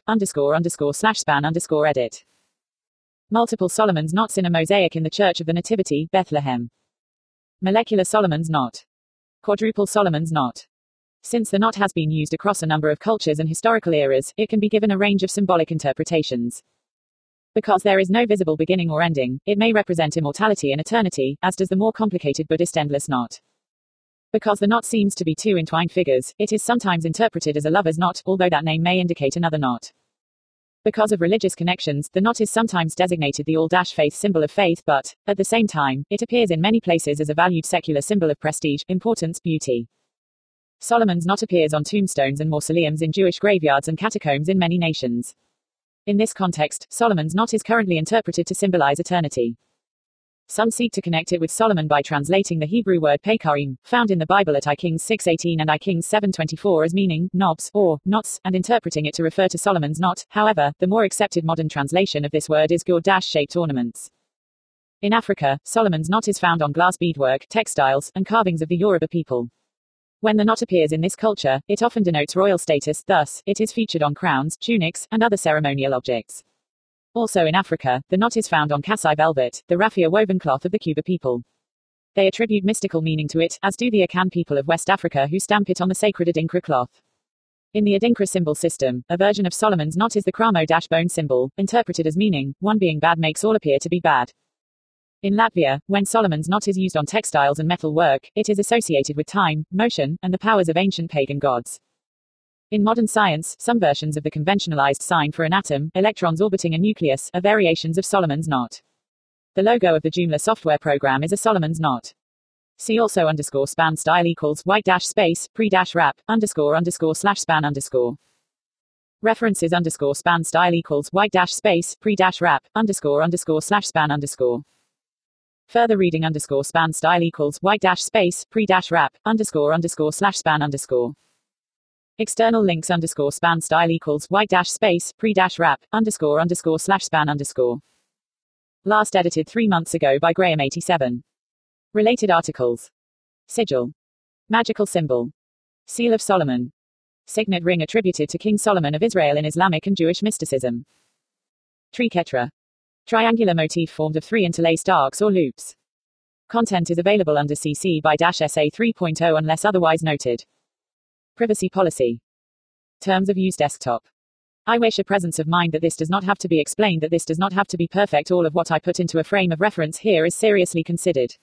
_/span edit. Multiple Solomon's knots in a mosaic in the Church of the Nativity, Bethlehem. Molecular Solomon's Knot. Quadruple Solomon's Knot. Since the knot has been used across a number of cultures and historical eras, it can be given a range of symbolic interpretations. Because there is no visible beginning or ending, it may represent immortality and eternity, as does the more complicated Buddhist endless knot. Because the knot seems to be two entwined figures, it is sometimes interpreted as a lover's knot, although that name may indicate another knot. Because of religious connections, the knot is sometimes designated the all-faith symbol of faith, but, at the same time, it appears in many places as a valued secular symbol of prestige, importance, beauty. Solomon's Knot appears on tombstones and mausoleums in Jewish graveyards and catacombs in many nations. In this context, Solomon's Knot is currently interpreted to symbolize eternity. Some seek to connect it with Solomon by translating the Hebrew word pekarim, found in the Bible at I Kings 6:18 and I Kings 7:24 as meaning knobs or knots, and interpreting it to refer to Solomon's knot. However, the more accepted modern translation of this word is gourd-shaped ornaments. In Africa, Solomon's knot is found on glass beadwork, textiles, and carvings of the Yoruba people. When the knot appears in this culture, it often denotes royal status, thus, it is featured on crowns, tunics, and other ceremonial objects. Also in Africa, the knot is found on Kasai velvet, the raffia woven cloth of the Kuba people. They attribute mystical meaning to it, as do the Akan people of West Africa who stamp it on the sacred Adinkra cloth. In the Adinkra symbol system, a version of Solomon's knot is the Kramo-bone symbol, interpreted as meaning, one being bad makes all appear to be bad. In Latvia, when Solomon's knot is used on textiles and metal work, it is associated with time, motion, and the powers of ancient pagan gods. In modern science, some versions of the conventionalized sign for an atom, electrons orbiting a nucleus, are variations of Solomon's knot. The logo of the Joomla software program is a Solomon's knot. See also _ span style equals white dash space pre dash wrap _ slash span _ references _ span style equals white dash space pre dash wrap _ slash span _ further reading _ span style equals white dash space pre dash wrap _ slash span _ external links _ span style equals white dash space pre dash wrap _ slash span _ last edited 3 months ago by Graham87. Related articles: sigil, magical symbol, seal of Solomon, signet ring attributed to King Solomon of Israel in Islamic and Jewish mysticism, triquetra, triangular motif formed of 3 interlaced arcs or loops. Content is available under CC BY-SA 3.0 unless otherwise noted. Privacy policy. Terms of use desktop. I wish a presence of mind that this does not have to be explained, that this does not have to be perfect. All of what I put into a frame of reference here is seriously considered.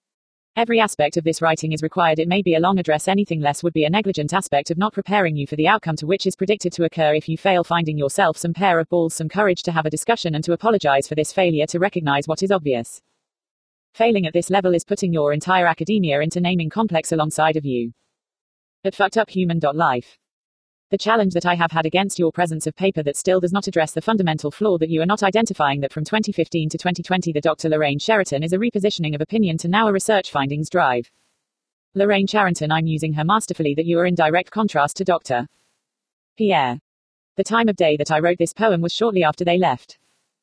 Every aspect of this writing is required. It may be a long address. Anything less would be a negligent aspect of not preparing you for the outcome to which is predicted to occur if you fail. Finding yourself some pair of balls, some courage to have a discussion and to apologize for this failure, to recognize what is obvious. Failing at this level is putting your entire academia into naming complex alongside of you. At fuckeduphuman.life. The challenge that I have had against your presence of paper that still does not address the fundamental flaw that you are not identifying, that from 2015 to 2020 the Dr. Lorraine Sheraton is a repositioning of opinion to now a research findings drive. Lorraine Sheraton, I'm using her masterfully, that you are in direct contrast to Dr. Pierre. The time of day that I wrote this poem was shortly after they left.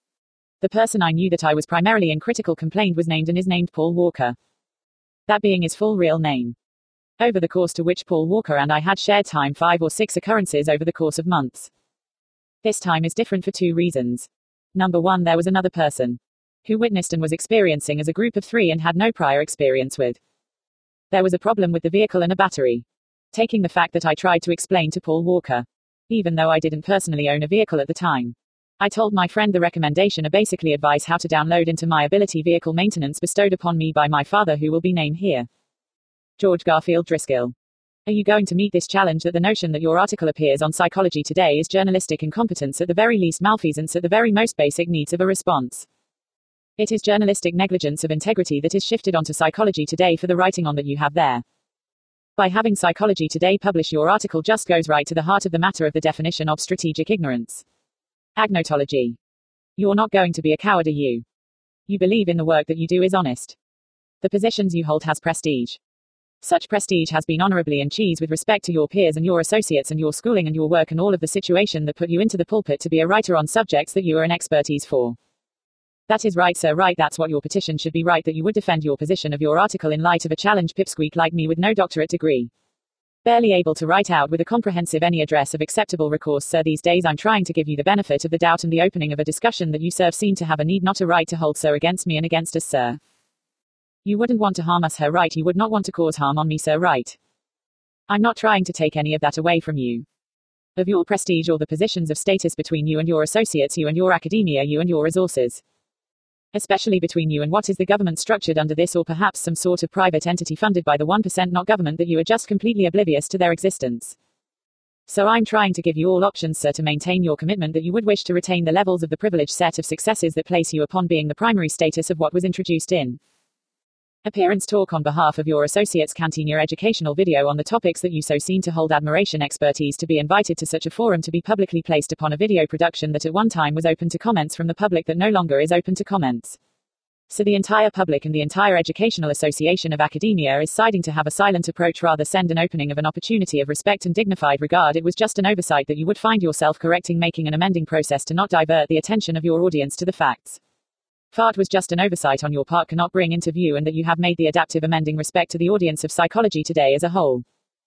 The person I knew that I was primarily in critical complaint was named and is named Paul Walker. That being his full real name. Over the course to which Paul Walker and I had shared time, 5 or 6 occurrences over the course of months. This time is different for 2 reasons. Number 1, there was another person who witnessed and was experiencing as a group of 3 and had no prior experience with. There was a problem with the vehicle and a battery. Taking the fact that I tried to explain to Paul Walker, even though I didn't personally own a vehicle at the time. I told my friend the recommendation, basically advice how to download into my ability vehicle maintenance bestowed upon me by my father, who will be named here. George Garfield Driscoll. Are you going to meet this challenge that the notion that your article appears on Psychology Today is journalistic incompetence, at the very least malfeasance, at the very most basic needs of a response? It is journalistic negligence of integrity that is shifted onto Psychology Today for the writing on that you have there. By having Psychology Today publish your article just goes right to the heart of the matter of the definition of strategic ignorance. Agnotology. You're not going to be a coward, are you? You believe in the work that you do is honest. The positions you hold has prestige. Such prestige has been honorably achieved with respect to your peers and your associates and your schooling and your work and all of the situation that put you into the pulpit to be a writer on subjects that you are an expertise for. That is right, sir, right. That's what your petition should be, right, that you would defend your position of your article in light of a challenge pipsqueak like me with no doctorate degree. Barely able to write out with a comprehensive any address of acceptable recourse, sir. These days I'm trying to give you the benefit of the doubt and the opening of a discussion that you, sir, seem to have a need, not a right, to hold, sir, against me and against us, sir. You wouldn't want to harm us, her, right? You would not want to cause harm on me, sir, right? I'm not trying to take any of that away from you. Of your prestige or the positions of status between you and your associates, you and your academia, you and your resources. Especially between you and what is the government structured under this, or perhaps some sort of private entity funded by the 1% not government, that you are just completely oblivious to their existence. So I'm trying to give you all options, sir, to maintain your commitment that you would wish to retain the levels of the privileged set of successes that place you upon being the primary status of what was introduced in appearance talk on behalf of your associates, canteen, your educational video on the topics that you so seem to hold admiration, expertise, to be invited to such a forum, to be publicly placed upon a video production that at one time was open to comments from the public that no longer is open to comments. So the entire public and the entire Educational Association of Academia is siding to have a silent approach, rather send an opening of an opportunity of respect and dignified regard. It was just an oversight that you would find yourself correcting, making an amending process to not divert the attention of your audience to the facts. Fart was just an oversight on your part, cannot bring into view, and that you have made the adaptive amending respect to the audience of Psychology Today as a whole.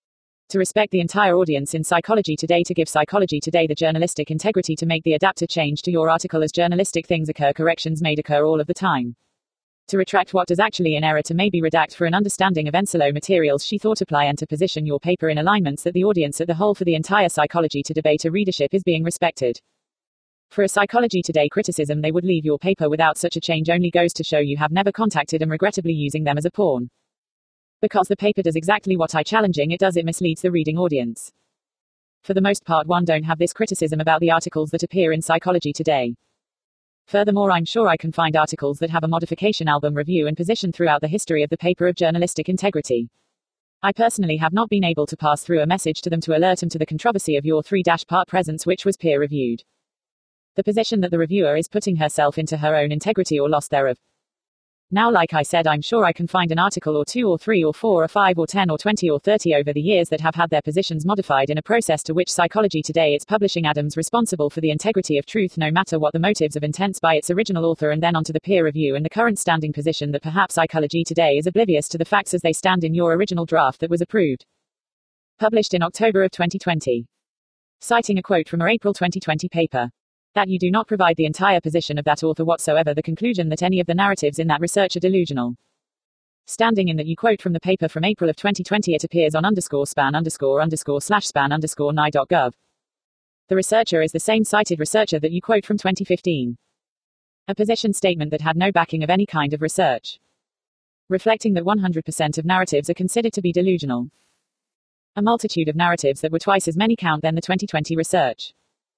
To respect the entire audience in Psychology Today, to give Psychology Today the journalistic integrity to make the adaptive change to your article as journalistic things occur, corrections made occur all of the time. To retract what is actually in error, to maybe redact for an understanding of Enselo materials she thought apply, and to position your paper in alignments that the audience at the whole for the entire Psychology to Debate readership is being respected. For a Psychology Today criticism they would leave your paper without such a change only goes to show you have never contacted and regrettably using them as a pawn. Because the paper does exactly what I challenging it does, it misleads the reading audience. For the most part, one don't have this criticism about the articles that appear in Psychology Today. Furthermore, I'm sure I can find articles that have a modification album review and position throughout the history of the paper of journalistic integrity. I personally have not been able to pass through a message to them to alert them to the controversy of your 3-part presence, which was peer-reviewed. The position that the reviewer is putting herself into her own integrity or loss thereof. Now, like I said, I'm sure I can find an article or 2 or 3 or 4 or 5 or 10 or 20 or 30 over the years that have had their positions modified in a process to which Psychology Today it's publishing Adams responsible for the integrity of truth no matter what the motives of intents by its original author, and then onto the peer review and the current standing position that perhaps Psychology Today is oblivious to the facts as they stand in your original draft that was approved. Published in October of 2020. Citing a quote from our April 2020 paper. That you do not provide the entire position of that author whatsoever, the conclusion that any of the narratives in that research are delusional. Standing in that you quote from the paper from April of 2020, it appears on _span__/span_ni.gov. The researcher is the same cited researcher that you quote from 2015. A position statement that had no backing of any kind of research. Reflecting that 100% of narratives are considered to be delusional. A multitude of narratives that were twice as many count than the 2020 research.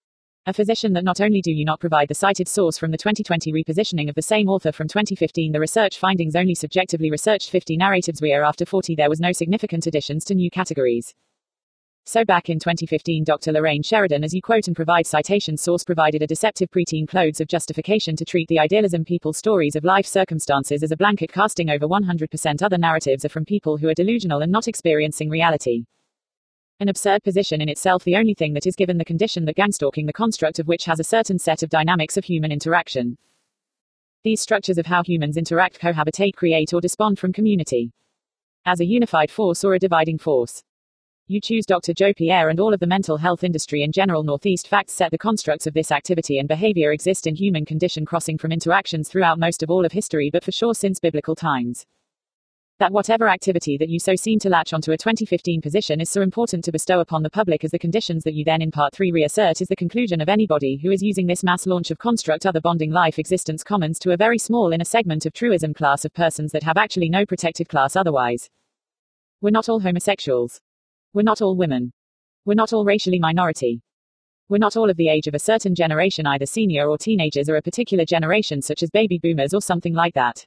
A position that not only do you not provide the cited source from the 2020 repositioning of the same author from 2015, the research findings only subjectively researched 50 narratives, where after 40 there was no significant additions to new categories. So back in 2015, Dr. Lorraine Sheridan, as you quote and provide citation source, provided a deceptive preteen clothes of justification to treat the idealism people's stories of life circumstances as a blanket casting over 100% other narratives are from people who are delusional and not experiencing reality. An absurd position in itself, the only thing that is given the condition that gangstalking, the construct of which has a certain set of dynamics of human interaction. These structures of how humans interact, cohabitate, create or despond from community. As a unified force or a dividing force. You choose Dr. Joe Pierre and all of the mental health industry in general. Northeast facts set the constructs of this activity and behavior exist in human condition, crossing from interactions throughout most of all of history, but for sure since biblical times. That whatever activity that you so seem to latch onto a 2015 position is so important to bestow upon the public as the conditions that you then in part 3 reassert is the conclusion of anybody who is using this mass launch of construct other bonding life existence commons to a very small inner segment of truism class of persons that have actually no protected class otherwise. We're not all homosexuals. We're not all women. We're not all racially minority. We're not all of the age of a certain generation, either senior or teenagers or a particular generation such as baby boomers or something like that.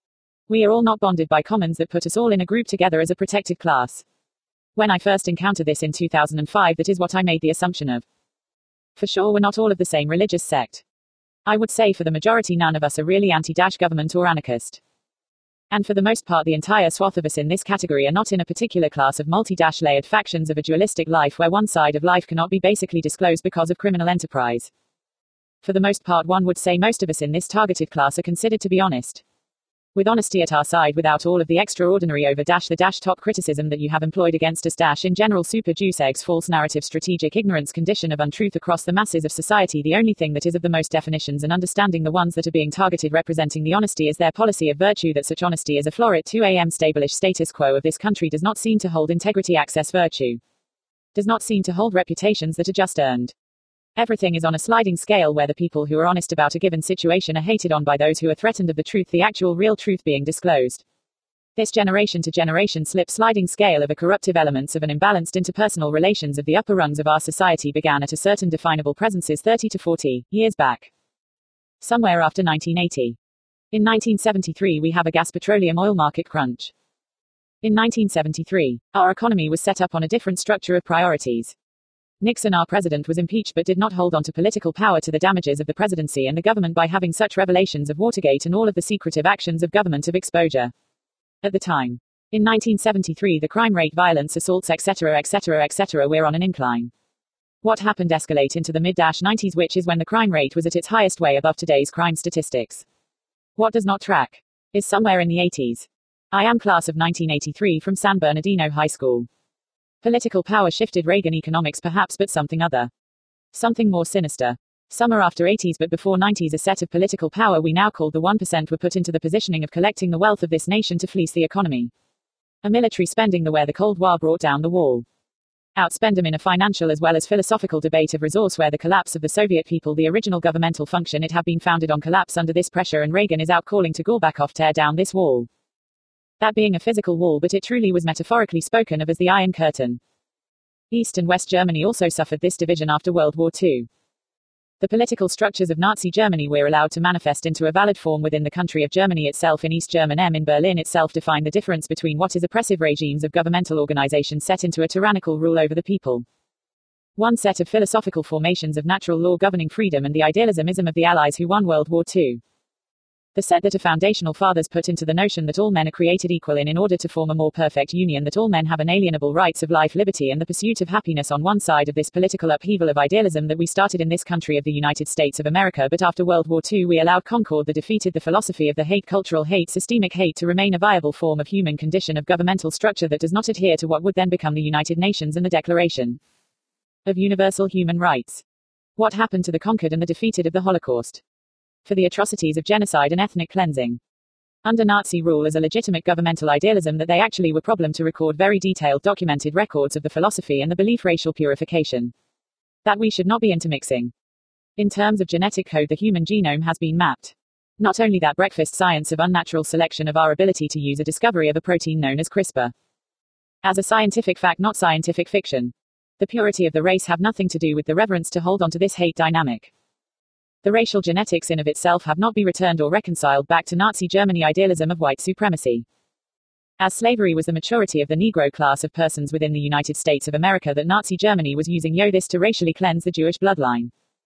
We are all not bonded by commons that put us all in a group together as a protected class. When I first encountered this in 2005, that is what I made the assumption of. For sure, we're not all of the same religious sect. I would say for the majority none of us are really anti-government or anarchist. And for the most part the entire swath of us in this category are not in a particular class of multi-layered factions of a dualistic life where one side of life cannot be basically disclosed because of criminal enterprise. For the most part one would say most of us in this targeted class are considered to be honest. With honesty at our side, without all of the extraordinary over the top criticism that you have employed against us in general, super juice eggs, false narrative, strategic ignorance, condition of untruth across the masses of society. The only thing that is of the most definitions and understanding the ones that are being targeted representing the honesty is their policy of virtue, that such honesty is a flaw. At 2 a.m. Stable-ish status quo of this country does not seem to hold integrity, access, virtue. Does not seem to hold reputations that are just earned. Everything is on a sliding scale where the people who are honest about a given situation are hated on by those who are threatened of the truth, the actual real truth being disclosed. This generation to generation slip sliding scale of a corruptive elements of an imbalanced interpersonal relations of the upper rungs of our society began at a certain definable presences 30 to 40 years back. Somewhere after 1980. In 1973 we have a gas petroleum oil market crunch. In 1973, our economy was set up on a different structure of priorities. Nixon, our president, was impeached but did not hold on to political power to the damages of the presidency and the government by having such revelations of Watergate and all of the secretive actions of government of exposure. At the time. In 1973 the crime rate, violence, assaults, etc. were on an incline. What happened escalate into the mid-90s, which is when the crime rate was at its highest, way above today's crime statistics. What does not track is somewhere in the 80s. I am class of 1983 from San Bernardino High School. Political power shifted, Reagan economics perhaps, but something other. Something more sinister. Summer after 80s but before 90s, a set of political power we now call the 1% were put into the positioning of collecting the wealth of this nation to fleece the economy. A military spending where the Cold War brought down the wall. Outspend them in a financial as well as philosophical debate of resource where the collapse of the Soviet people, the original governmental function, it had been founded on, collapse under this pressure, and Reagan is out calling to Gorbachev tear down this wall. That being a physical wall, but it truly was metaphorically spoken of as the Iron Curtain. East and West Germany also suffered this division after World War II. The political structures of Nazi Germany were allowed to manifest into a valid form within the country of Germany itself. In East German in Berlin itself defined the difference between what is oppressive regimes of governmental organization set into a tyrannical rule over the people. One set of philosophical formations of natural law governing freedom and the idealism of the Allies who won World War II. The set that a foundational fathers put into the notion that all men are created equal in order to form a more perfect union, that all men have inalienable rights of life, liberty, and the pursuit of happiness on one side of this political upheaval of idealism that we started in this country of the United States of America. But after World War II we allowed Concord that defeated the philosophy of the hate, cultural hate, systemic hate, to remain a viable form of human condition of governmental structure that does not adhere to what would then become the United Nations and the Declaration of Universal Human Rights. What happened to the conquered and the defeated of the Holocaust? For the atrocities of genocide and ethnic cleansing. Under Nazi rule as a legitimate governmental idealism that they actually were problem to record very detailed documented records of the philosophy and the belief racial purification. That we should not be intermixing. In terms of genetic code the human genome has been mapped. Not only that, breakfast science of unnatural selection of our ability to use a discovery of a protein known as CRISPR. As a scientific fact, not scientific fiction. The purity of the race have nothing to do with the reverence to hold on to this hate dynamic. The racial genetics in of itself have not been returned or reconciled back to Nazi Germany idealism of white supremacy. As slavery was the maturity of the Negro class of persons within the United States of America, that Nazi Germany was using this to racially cleanse the Jewish bloodline.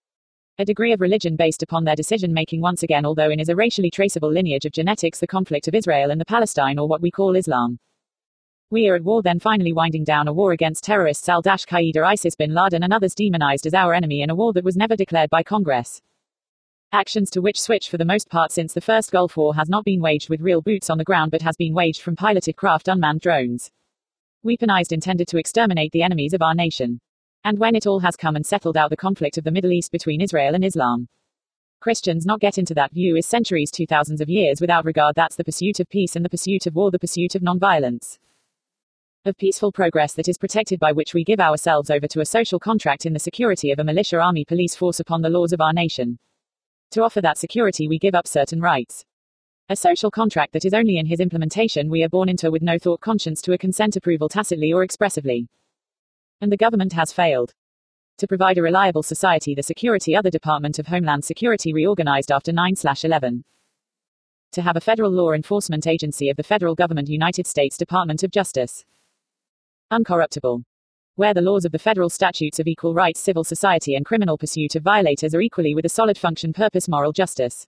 A degree of religion based upon their decision making once again, although in is a racially traceable lineage of genetics, the conflict of Israel and the Palestine, or what we call Islam. We are at war then, finally winding down a war against terrorists Al-Qaeda, ISIS, Bin Laden and others demonized as our enemy, in a war that was never declared by Congress. Actions to which switch for the most part since the first Gulf War has not been waged with real boots on the ground but has been waged from piloted craft, unmanned drones. Weaponized, intended to exterminate the enemies of our nation. And when it all has come and settled out the conflict of the Middle East between Israel and Islam. Christians not get into that view is centuries to thousands of years without regard. That's the pursuit of peace and the pursuit of war, the pursuit of non-violence. Of peaceful progress that is protected, by which we give ourselves over to a social contract in the security of a militia, army, police force upon the laws of our nation. To offer that security we give up certain rights. A social contract that is only in his implementation we are born into with no thought conscience to a consent approval tacitly or expressively. And the government has failed to provide a reliable society, the security other Department of Homeland Security reorganized after 9/11. To have a federal law enforcement agency of the federal government, United States Department of Justice. Uncorruptible. Where the laws of the federal statutes of equal rights, civil society and criminal pursuit of violators are equally with a solid function, purpose, moral justice.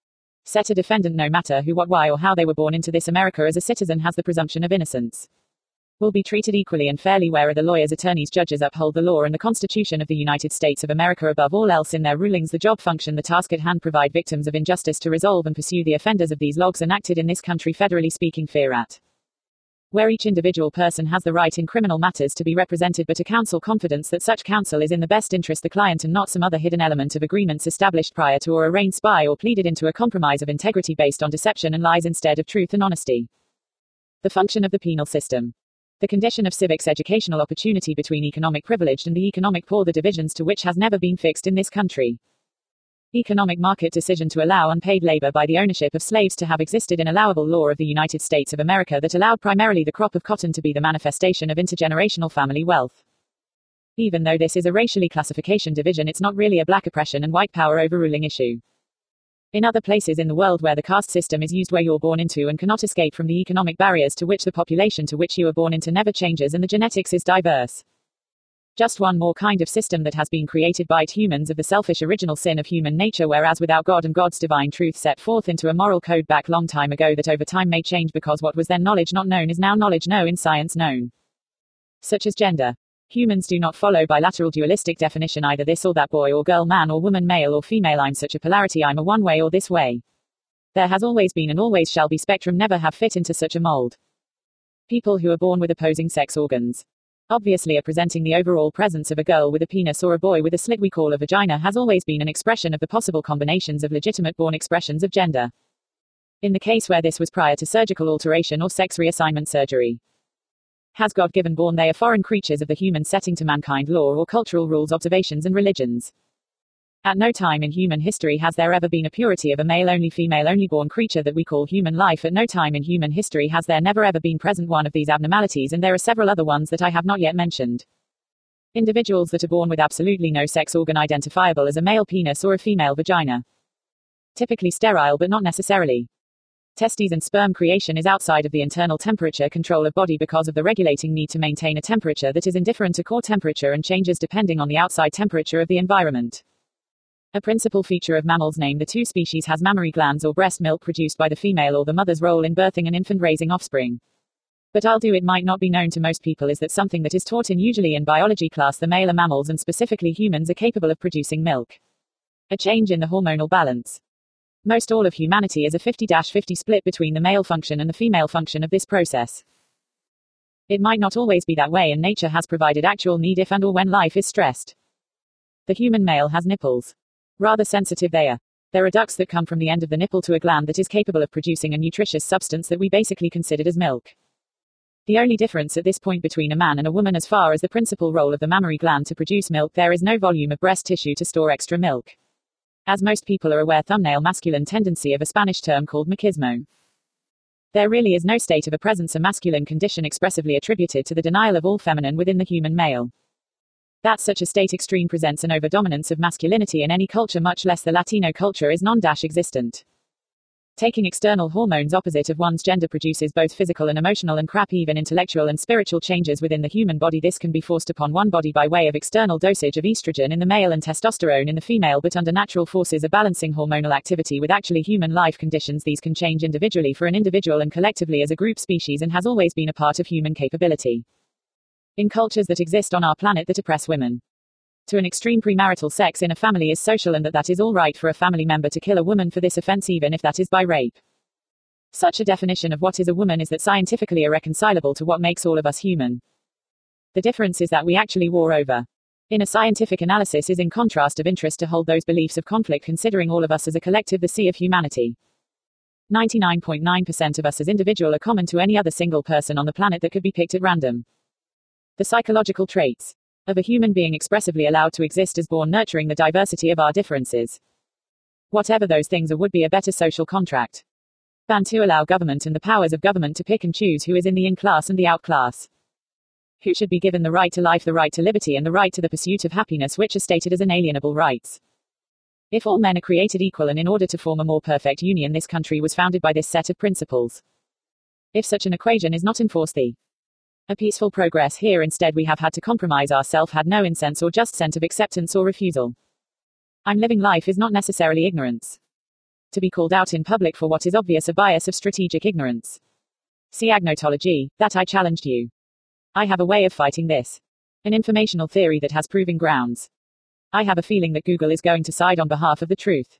Set a defendant, no matter who, what, why or how they were born into this America, as a citizen has the presumption of innocence. Will be treated equally and fairly, where are the lawyers, attorneys, judges uphold the law and the Constitution of the United States of America above all else in their rulings, the job function, the task at hand, provide victims of injustice to resolve and pursue the offenders of these logs enacted in this country, federally speaking, fear at. Where each individual person has the right in criminal matters to be represented, but to counsel, confidence that such counsel is in the best interest the client and not some other hidden element of agreements established prior to or arranged by or pleaded into a compromise of integrity based on deception and lies instead of truth and honesty. The function of the penal system. The condition of civics, educational opportunity between economic privileged and the economic poor, the divisions to which has never been fixed in this country. Economic market decision to allow unpaid labor by the ownership of slaves to have existed in allowable law of the United States of America that allowed primarily the crop of cotton to be the manifestation of intergenerational family wealth. Even though this is a racially classification division, it's not really a black oppression and white power overruling issue. In other places in the world where the caste system is used, where you're born into and cannot escape from the economic barriers to which the population to which you are born into never changes and the genetics is diverse. Just one more kind of system that has been created by humans of the selfish original sin of human nature, whereas without God and God's divine truth set forth into a moral code back long time ago that over time may change, because what was then knowledge not known is now knowledge known in science known. Such as gender. Humans do not follow bilateral dualistic definition, either this or that, boy or girl, man or woman, male or female. I'm such a polarity, I'm a one way or this way. There has always been and always shall be spectrum, never have fit into such a mold. People who are born with opposing sex organs obviously are presenting the overall presence of a girl with a penis or a boy with a slit we call a vagina has always been an expression of the possible combinations of legitimate born expressions of gender. In the case where this was prior to surgical alteration or sex reassignment surgery. Has God given born they are foreign creatures of the human setting to mankind law or cultural rules, observations and religions. At no time in human history has there ever been a purity of a male-only, female-only born creature that we call human life. At no time in human history has there never ever been present one of these abnormalities, and there are several other ones that I have not yet mentioned. Individuals that are born with absolutely no sex organ identifiable as a male penis or a female vagina. Typically sterile but not necessarily. Testes and sperm creation is outside of the internal temperature control of body because of the regulating need to maintain a temperature that is indifferent to core temperature and changes depending on the outside temperature of the environment. A principal feature of mammals named the two species has mammary glands or breast milk produced by the female or the mother's role in birthing and infant raising offspring. But although it might not be known to most people is that something that is taught in usually in biology class the male mammals and specifically humans are capable of producing milk. A change in the hormonal balance. Most all of humanity is a 50-50 split between the male function and the female function of this process. It might not always be that way and nature has provided actual need if and or when life is stressed. The human male has nipples. Rather sensitive they are. There are ducts that come from the end of the nipple to a gland that is capable of producing a nutritious substance that we basically considered as milk. The only difference at this point between a man and a woman as far as the principal role of the mammary gland to produce milk, there is no volume of breast tissue to store extra milk. As most people are aware, thumbnail masculine tendency of a Spanish term called machismo. There really is no state of a presence, a masculine condition expressively attributed to the denial of all feminine within the human male. That such a state extreme presents an overdominance of masculinity in any culture, much less the Latino culture, is non-existent. Taking external hormones opposite of one's gender produces both physical and emotional and even intellectual and spiritual changes within the human body. This can be forced upon one body by way of external dosage of estrogen in the male and testosterone in the female, but under natural forces of balancing hormonal activity with actually human life conditions. These can change individually for an individual and collectively as a group species and has always been a part of human capability. In cultures that exist on our planet that oppress women to an extreme, premarital sex in a family is social and that is all right for a family member to kill a woman for this offense even if that is by rape. Such a definition of what is a woman is that scientifically irreconcilable to what makes all of us human. The difference is that we actually war over. In a scientific analysis is in contrast of interest to hold those beliefs of conflict considering all of us as a collective the sea of humanity. 99.9% of us as individual are common to any other single person on the planet that could be picked at random. The psychological traits of a human being expressively allowed to exist as born nurturing the diversity of our differences. Whatever those things are would be a better social contract. Ban to allow government and the powers of government to pick and choose who is in the in class and the out class. Who should be given the right to life, the right to liberty and the right to the pursuit of happiness which are stated as inalienable rights. If all men are created equal and in order to form a more perfect union this country was founded by this set of principles. If such an equation is not enforced a peaceful progress here instead we have had to compromise ourselves had no incense or just scent of acceptance or refusal. I'm living life is not necessarily ignorance. To be called out in public for what is obvious a bias of strategic ignorance. See agnotology, that I challenged you. I have a way of fighting this. An informational theory that has proven grounds. I have a feeling that Google is going to side on behalf of the truth.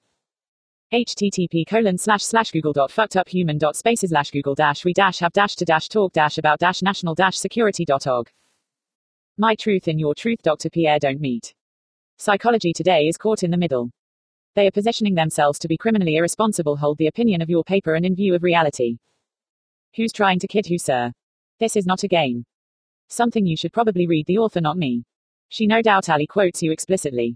http://google.fucktuphuman.spaces/google-we-have-to-talk-about-national-security.org. My truth and your truth, Dr. Pierre, don't meet. Psychology today is caught in the middle. They are positioning themselves to be criminally irresponsible. Hold the opinion of your paper and in view of reality. Who's trying to kid who, sir? This is not a game. Something you should probably read the author, not me. She no doubt Ali quotes you explicitly.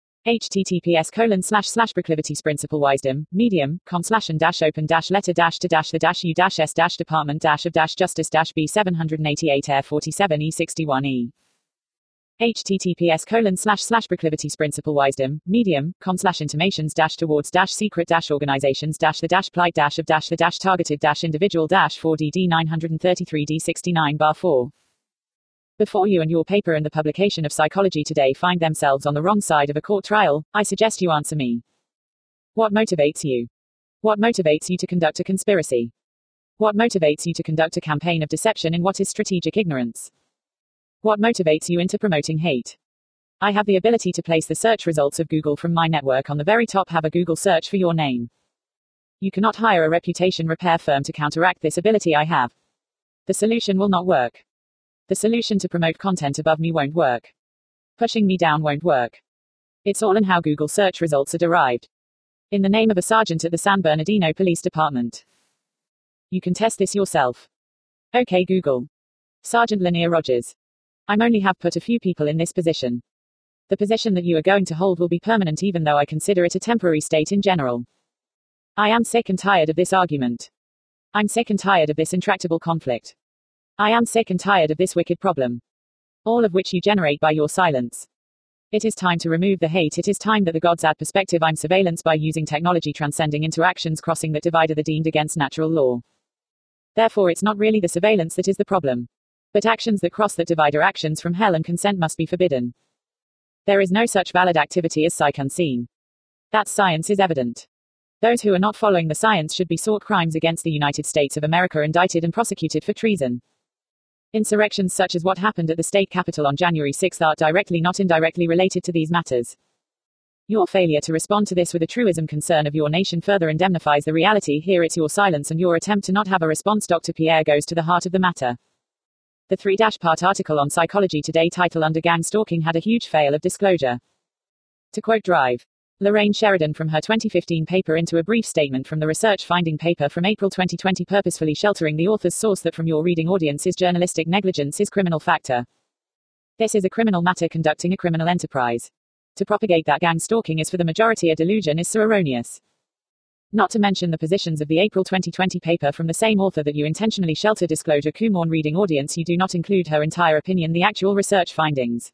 https://proclivitiesprinciplewisdom medium.com/and-open-letter-to-the-u-s-department-of-justice-b 788 air 47 e61e https://proclivitiesprinciplewisdom medium.com/intimations-towards-secret-organizations-the-plight-of-the-targeted-individual-4dd 933 d69 Before you and your paper and the publication of Psychology Today find themselves on the wrong side of a court trial, I suggest you answer me. What motivates you? What motivates you to conduct a conspiracy? What motivates you to conduct a campaign of deception in what is strategic ignorance? What motivates you into promoting hate? I have the ability to place the search results of Google from my network on the very top. Have a Google search for your name. You cannot hire a reputation repair firm to counteract this ability I have. The solution will not work. The solution to promote content above me won't work. Pushing me down won't work. It's all in how Google search results are derived. In the name of a sergeant at the San Bernardino Police Department. You can test this yourself. Okay, Google. Sergeant Lanier Rogers. I'm only have put a few people in this position. The position that you are going to hold will be permanent even though I consider it a temporary state in general. I am sick and tired of this argument. I'm sick and tired of this intractable conflict. I am sick and tired of this wicked problem. all of which you generate by your silence. It is time to remove the hate. It is time that the gods add perspective. I'm surveillance by using technology transcending into actions crossing that divide are the deemed against natural law. Therefore, it's not really the surveillance that is the problem. But actions that cross that divide are actions from hell, and consent must be forbidden. There is no such valid activity as psych unseen. That science is evident. Those who are not following the science should be sought. Crimes against the United States of America indicted and prosecuted for treason. Insurrections such as what happened at the state capitol on January 6 are directly not indirectly related to these matters. Your failure to respond to this with a truism concern of your nation further indemnifies the reality here. It's your silence and your attempt to not have a response. Dr. Pierre goes to the heart of the matter. The 3-part article on Psychology Today title under gang stalking had a huge fail of disclosure. To quote Drive Lorraine Sheridan from her 2015 paper into a brief statement from the research finding paper from April 2020, purposefully sheltering the author's source that from your reading audience is journalistic negligence is criminal factor. This is a criminal matter conducting a criminal enterprise. To propagate that gang stalking is for the majority a delusion is so erroneous. Not to mention the positions of the April 2020 paper from the same author that you intentionally shelter. Disclosure Kumorn reading audience, you do not include her entire opinion, the actual research findings.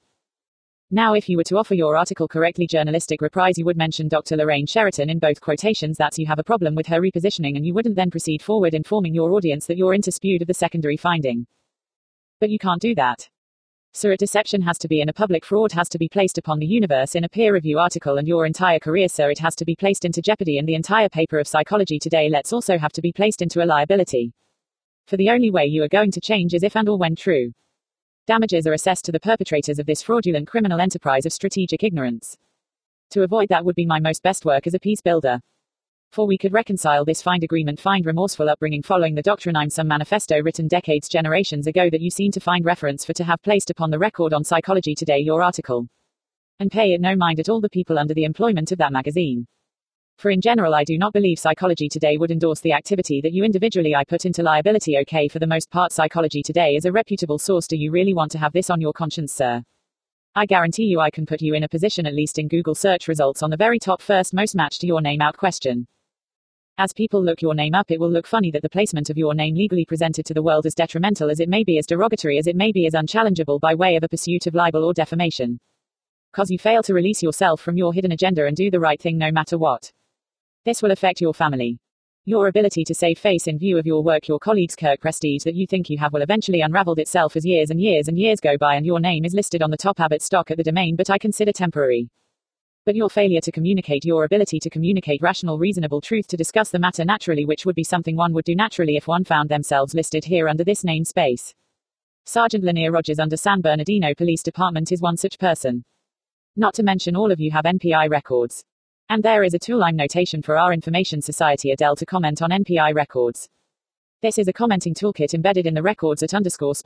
Now, if you were to offer your article correctly journalistic reprise, you would mention Dr. Lorraine Sheridan in both quotations. That's you have a problem with her repositioning, and you wouldn't then proceed forward informing your audience that you're into dispute of the secondary finding. But you can't do that. So a deception has to be, and a public fraud has to be placed upon the universe in a peer review article, and your entire career, sir, it has to be placed into jeopardy, and the entire paper of Psychology Today let's also have to be placed into a liability. For the only way you are going to change is if and or when true damages are assessed to the perpetrators of this fraudulent criminal enterprise of strategic ignorance. To avoid that would be my most best work as a peace builder. For we could reconcile this find agreement, find remorseful upbringing following the doctrine I'm some manifesto written decades generations ago that you seem to find reference for to have placed upon the record on Psychology Today your article. And pay it no mind at all the people under the employment of that magazine. For in general I do not believe Psychology Today would endorse the activity that you individually I put into liability. Okay, for the most part Psychology Today is a reputable source. Do you really want to have this on your conscience, sir? I guarantee you I can put you in a position, at least in Google search results, on the very top first most match to your name out question. As people look your name up, it will look funny that the placement of your name legally presented to the world, as detrimental as it may be, as derogatory as it may be, is unchallengeable by way of a pursuit of libel or defamation. 'Cause you fail to release yourself from your hidden agenda and do the right thing no matter what. This will affect your family. Your ability to save face in view of your work, your colleagues' Kirk prestige that you think you have will eventually unravel itself as years and years and years go by and your name is listed on the top Abbott stock at the domain, but I consider temporary. But your failure to communicate, your ability to communicate rational, reasonable truth, to discuss the matter naturally, which would be something one would do naturally if one found themselves listed here under this namespace. Sergeant Lanier Rogers under San Bernardino Police Department is one such person. Not to mention all of you have NPI records. And there is a toolime notation for our Information Society Adele to comment on NPI records. This is a commenting toolkit embedded in the records at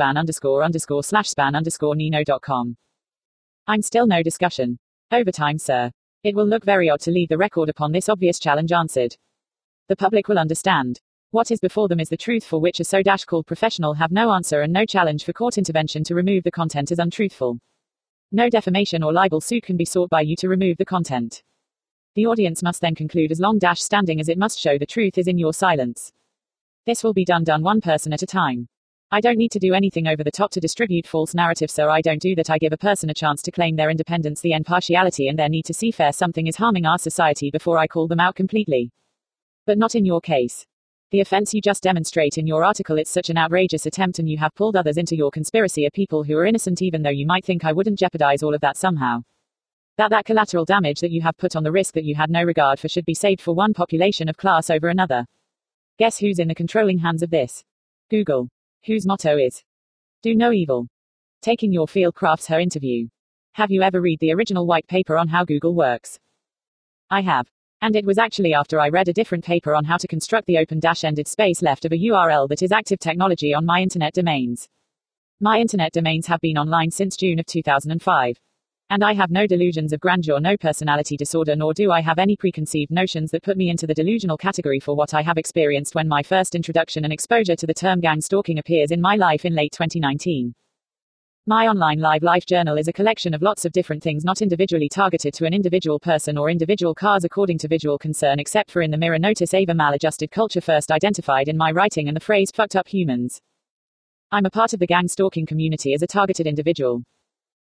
_span__/span_nino.com. I'm still no discussion. Overtime, sir. It will look very odd to leave the record upon this obvious challenge answered. The public will understand. What is before them is the truth for which a so-called professional have no answer and no challenge for court intervention to remove the content as untruthful. No defamation or libel suit can be sought by you to remove the content. The audience must then conclude as long-standing as it must show the truth is in your silence. This will be done one person at a time. I don't need to do anything over the top to distribute false narrative, so I don't do that. I give a person a chance to claim their independence, the impartiality, and their need to see fair something is harming our society before I call them out completely. But not in your case. The offense you just demonstrate in your article, it's such an outrageous attempt, and you have pulled others into your conspiracy, are people who are innocent, even though you might think I wouldn't jeopardize all of that somehow. That collateral damage that you have put on the risk that you had no regard for should be saved for one population of class over another. Guess who's in the controlling hands of this? Google. Whose motto is, do no evil. Taking your field crafts her interview. Have you ever read the original white paper on how Google works? I have. And it was actually after I read a different paper on how to construct the open-ended space left of a URL that is active technology on my internet domains. My internet domains have been online since June of 2005. And I have no delusions of grandeur, no personality disorder, nor do I have any preconceived notions that put me into the delusional category for what I have experienced when my first introduction and exposure to the term gang stalking appears in my life in late 2019. My online life journal is a collection of lots of different things, not individually targeted to an individual person or individual cause according to visual concern, except for in the mirror notice Ava maladjusted culture first identified in my writing and the phrase fucked up humans. I'm a part of the gang stalking community as a targeted individual.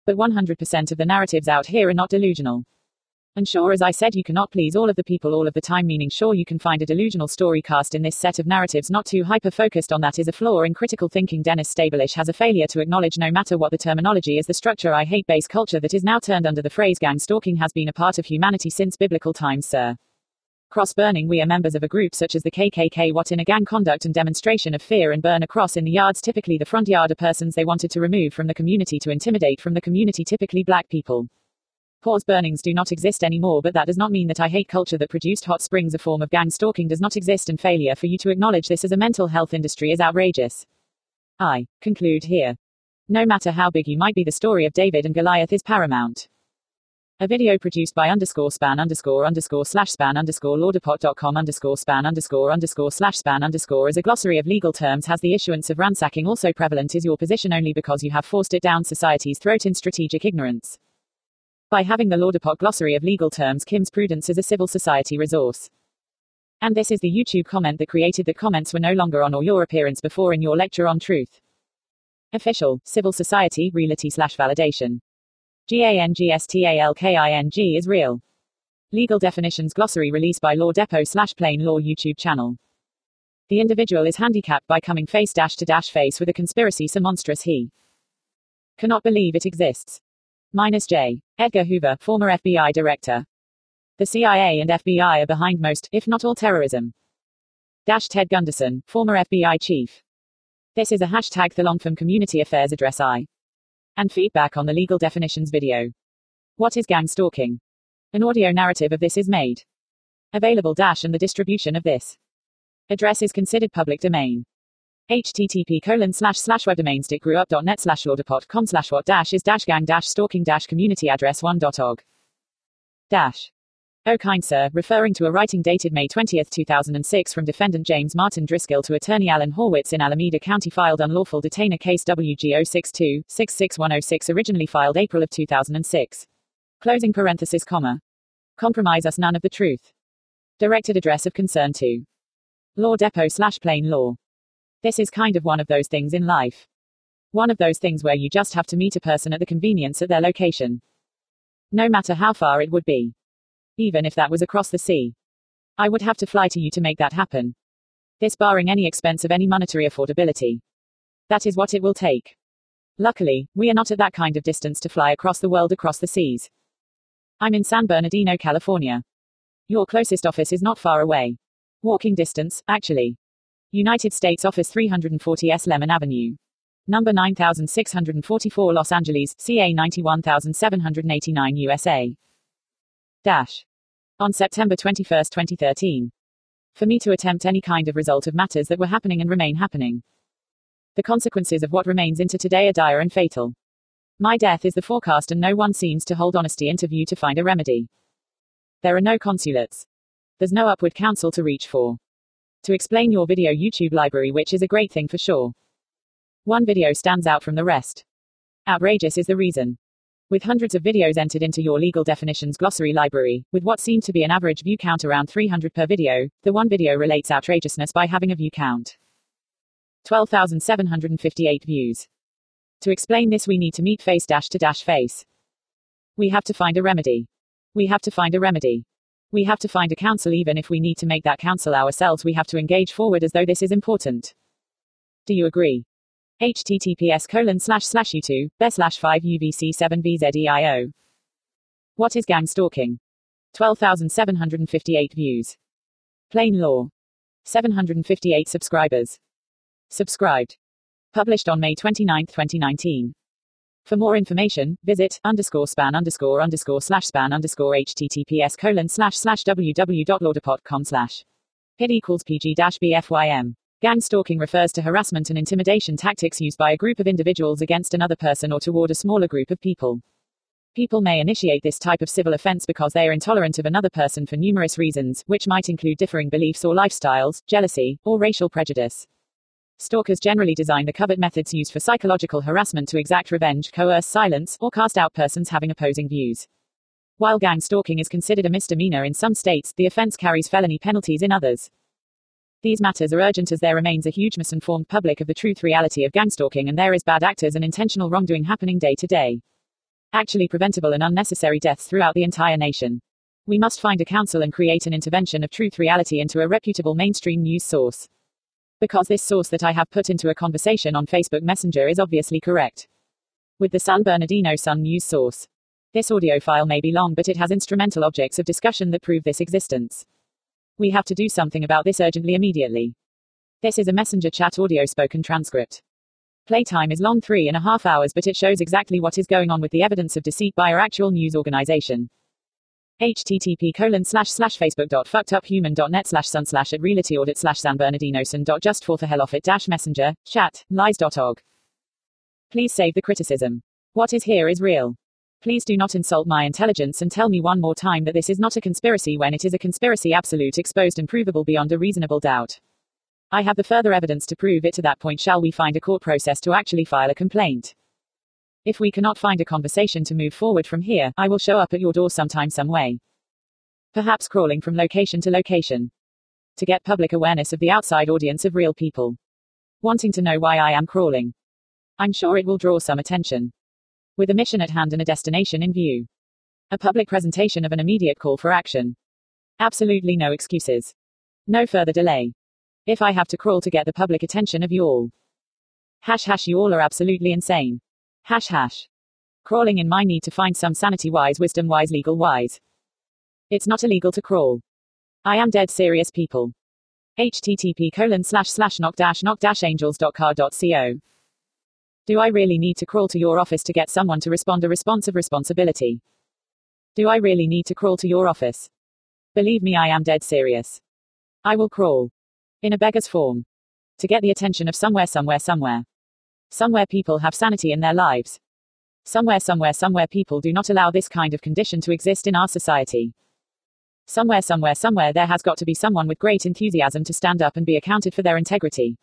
But 100% of the narratives out here are not delusional. And sure, as I said, you cannot please all of the people all of the time, meaning sure you can find a delusional story cast in this set of narratives not too hyper-focused on that is a flaw in critical thinking. Dennis Stabelish has a failure to acknowledge, no matter what the terminology is, the structure I hate base culture that is now turned under the phrase gang stalking has been a part of humanity since biblical times, sir. Cross-burning, we are members of a group such as the KKK. What in a gang conduct and demonstration of fear and burn a cross in the yards, typically the front yard, are persons they wanted to remove from the community, to intimidate from the community, typically black people. Pause. Burnings do not exist anymore, but that does not mean that I hate culture that produced Hot Springs. A form of gang stalking does not exist, and failure for you to acknowledge this as a mental health industry is outrageous. I conclude here. No matter how big you might be, the story of David and Goliath is paramount. A video produced by _span_span_laudepot.com_span_span_span_ as a glossary of legal terms has the issuance of ransacking. Also prevalent is your position only because you have forced it down society's throat in strategic ignorance. By having the Laudepot glossary of legal terms, Kim's Prudence is a civil society resource. And this is the YouTube comment that created that comments were no longer on or your appearance before in your lecture on truth. Official, civil society, reality/validation. GANGSTALKING is real. Legal definitions glossary released by Law Depot/Plain Law YouTube channel. The individual is handicapped by coming face to face with a conspiracy so monstrous he cannot believe it exists. J. Edgar Hoover, former FBI director. The CIA and FBI are behind most, if not all, terrorism. Ted Gunderson, former FBI chief. This is a hashtag Thalong from Community Affairs Address I. And feedback on the legal definitions video. What is gang stalking? An audio narrative of this is made available and the distribution of this address is considered public domain. http://webdomains.grewup.net/laudepot.com/what-is-gang-stalking-community address 1.org. Oh kind sir, referring to a writing dated May 20, 2006 from defendant James Martin Driscoll to attorney Alan Horwitz in Alameda County, filed unlawful detainer case WG062-66106, originally filed April of 2006. Closing parenthesis, comma. Compromise us none of the truth. Directed address of concern to Law Depot/Plain Law. This is kind of one of those things in life. One of those things where you just have to meet a person at the convenience at their location. No matter how far it would be. Even if that was across the sea. I would have to fly to you to make that happen. This barring any expense of any monetary affordability. That is what it will take. Luckily, we are not at that kind of distance to fly across the world, across the seas. I'm in San Bernardino, California. Your closest office is not far away. Walking distance, actually. United States Office 340 S Lemon Avenue. Number 9644 Los Angeles, CA 91789 USA. On September 21, 2013. For me to attempt any kind of result of matters that were happening and remain happening. The consequences of what remains into today are dire and fatal. My death is the forecast, and no one seems to hold honesty into view to find a remedy. There are no consulates. There's no upward counsel to reach for. To explain your video YouTube library, which is a great thing for sure. One video stands out from the rest. Outrageous is the reason. With hundreds of videos entered into your legal definitions glossary library, with what seemed to be an average view count around 300 per video, the one video relates outrageousness by having a view count 12,758 views. To explain this, we need to meet face to face. We have to find a remedy. We have to find a remedy. We have to find a counsel. Even if we need to make that counsel ourselves, we have to engage forward as though this is important. Do you agree? https://u2.be/5uvc7bzedio. What is gang stalking? 12,758 views. Plain Law. 758 subscribers. Subscribed. Published on May 29, 2019. For more information, visit _span_https://www.laudepot.com/. PID = PG-BFYM. Gang stalking refers to harassment and intimidation tactics used by a group of individuals against another person or toward a smaller group of people. People may initiate this type of civil offense because they are intolerant of another person for numerous reasons, which might include differing beliefs or lifestyles, jealousy, or racial prejudice. Stalkers generally design the covert methods used for psychological harassment to exact revenge, coerce silence, or cast out persons having opposing views. While gang stalking is considered a misdemeanor in some states, the offense carries felony penalties in others. These matters are urgent as there remains a huge misinformed public of the truth reality of gang stalking, and there is bad actors and intentional wrongdoing happening day to day. Actually preventable and unnecessary deaths throughout the entire nation. We must find a council and create an intervention of truth reality into a reputable mainstream news source. Because this source that I have put into a conversation on Facebook Messenger is obviously correct. With the San Bernardino Sun news source. This audio file may be long, but it has instrumental objects of discussion that prove this existence. We have to do something about this urgently immediately. This is a messenger chat audio spoken transcript. Playtime is long 3.5 hours, but it shows exactly what is going on with the evidence of deceit by our actual news organization. http://facebook.fucked-up-human.net/sun/at reality-audit/san-bernardino-sun.just-for-the-hell-of-it-messenger, chat, lies.org. Please save the criticism. What is here is real. Please do not insult my intelligence and tell me one more time that this is not a conspiracy when it is a conspiracy absolute, exposed and provable beyond a reasonable doubt. I have the further evidence to prove it. To that point, shall we find a court process to actually file a complaint? If we cannot find a conversation to move forward from here, I will show up at your door sometime, some way. Perhaps crawling from location to location. To get public awareness of the outside audience of real people. Wanting to know why I am crawling. I'm sure it will draw some attention. With a mission at hand and a destination in view. A public presentation of an immediate call for action. Absolutely no excuses. No further delay. If I have to crawl to get the public attention of you all. # you all are absolutely insane. #. Crawling in my need to find some sanity-wise, wisdom-wise, legal-wise. It's not illegal to crawl. I am dead serious, people. http://knock-angels.car.co. Do I really need to crawl to your office to get someone to respond a response of responsibility? Do I really need to crawl to your office? Believe me, I am dead serious. I will crawl. In a beggar's form. To get the attention of somewhere. Somewhere people have sanity in their lives. Somewhere people do not allow this kind of condition to exist in our society. Somewhere there has got to be someone with great enthusiasm to stand up and be accounted for their integrity.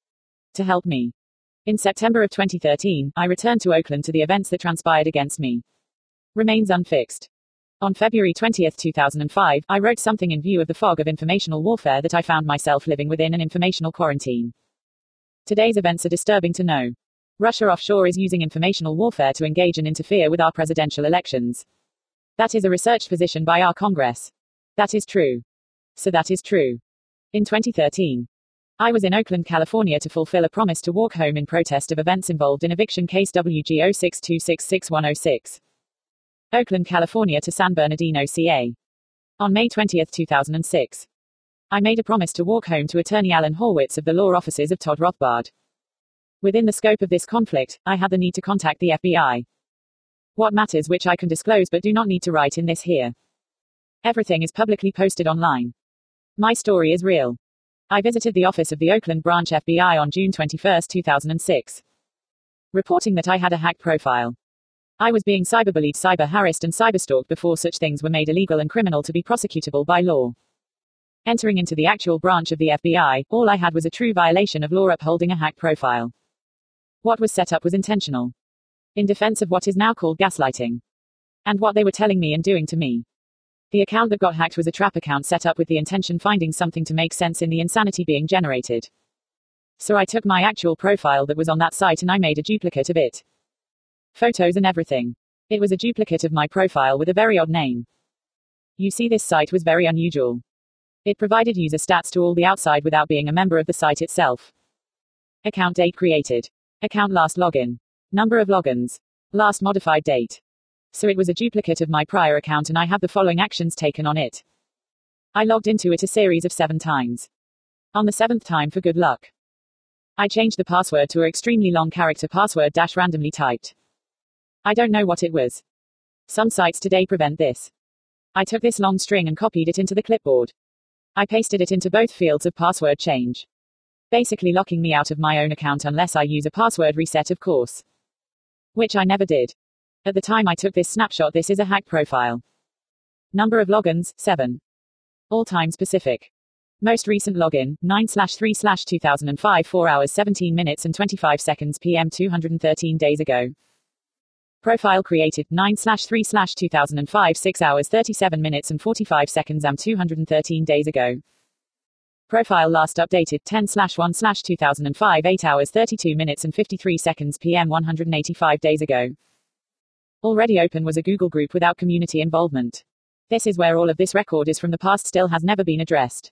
To help me. In September of 2013, I returned to Oakland to the events that transpired against me. Remains unfixed. On February 20, 2005, I wrote something in view of the fog of informational warfare that I found myself living within, an informational quarantine. Today's events are disturbing to know. Russia offshore is using informational warfare to engage and interfere with our presidential elections. That is a researched position by our Congress. That is true. So that is true. In 2013, I was in Oakland, California to fulfill a promise to walk home in protest of events involved in eviction case WG 06266106. Oakland, California to San Bernardino, CA. On May 20, 2006. I made a promise to walk home to Attorney Alan Horwitz of the law offices of Todd Rothbard. Within the scope of this conflict, I had the need to contact the FBI. What matters which I can disclose but do not need to write in this here. Everything is publicly posted online. My story is real. I visited the office of the Oakland branch FBI on June 21, 2006. Reporting that I had a hacked profile. I was being cyberbullied, cyber-harassed and cyberstalked before such things were made illegal and criminal to be prosecutable by law. Entering into the actual branch of the FBI, all I had was a true violation of law upholding a hacked profile. What was set up was intentional. In defense of what is now called gaslighting. And what they were telling me and doing to me. The account that got hacked was a trap account set up with the intention finding something to make sense in the insanity being generated. So I took my actual profile that was on that site and I made a duplicate of it. Photos and everything. It was a duplicate of my profile with a very odd name. You see, this site was very unusual. It provided user stats to all the outside without being a member of the site itself. Account date created. Account last login. Number of logins. Last modified date. So it was a duplicate of my prior account and I have the following actions taken on it. I logged into it a series of 7 times. On the 7th time, for good luck, I changed the password to an extremely long character password randomly typed. I don't know what it was. Some sites today prevent this. I took this long string and copied it into the clipboard. I pasted it into both fields of password change. Basically locking me out of my own account unless I use a password reset, of course. Which I never did. At the time I took this snapshot, this is a hacked profile. Number of logins, 7. All time specific. Most recent login, 9/3/2005, 4 hours 17 minutes and 25 seconds PM 213 days ago. Profile created, 9/3/2005, 6 hours 37 minutes and 45 seconds AM 213 days ago. Profile last updated, 10/1/2005, 8 hours 32 minutes and 53 seconds PM 185 days ago. Already open was a Google group without community involvement. This is where all of this record is from the past still has never been addressed.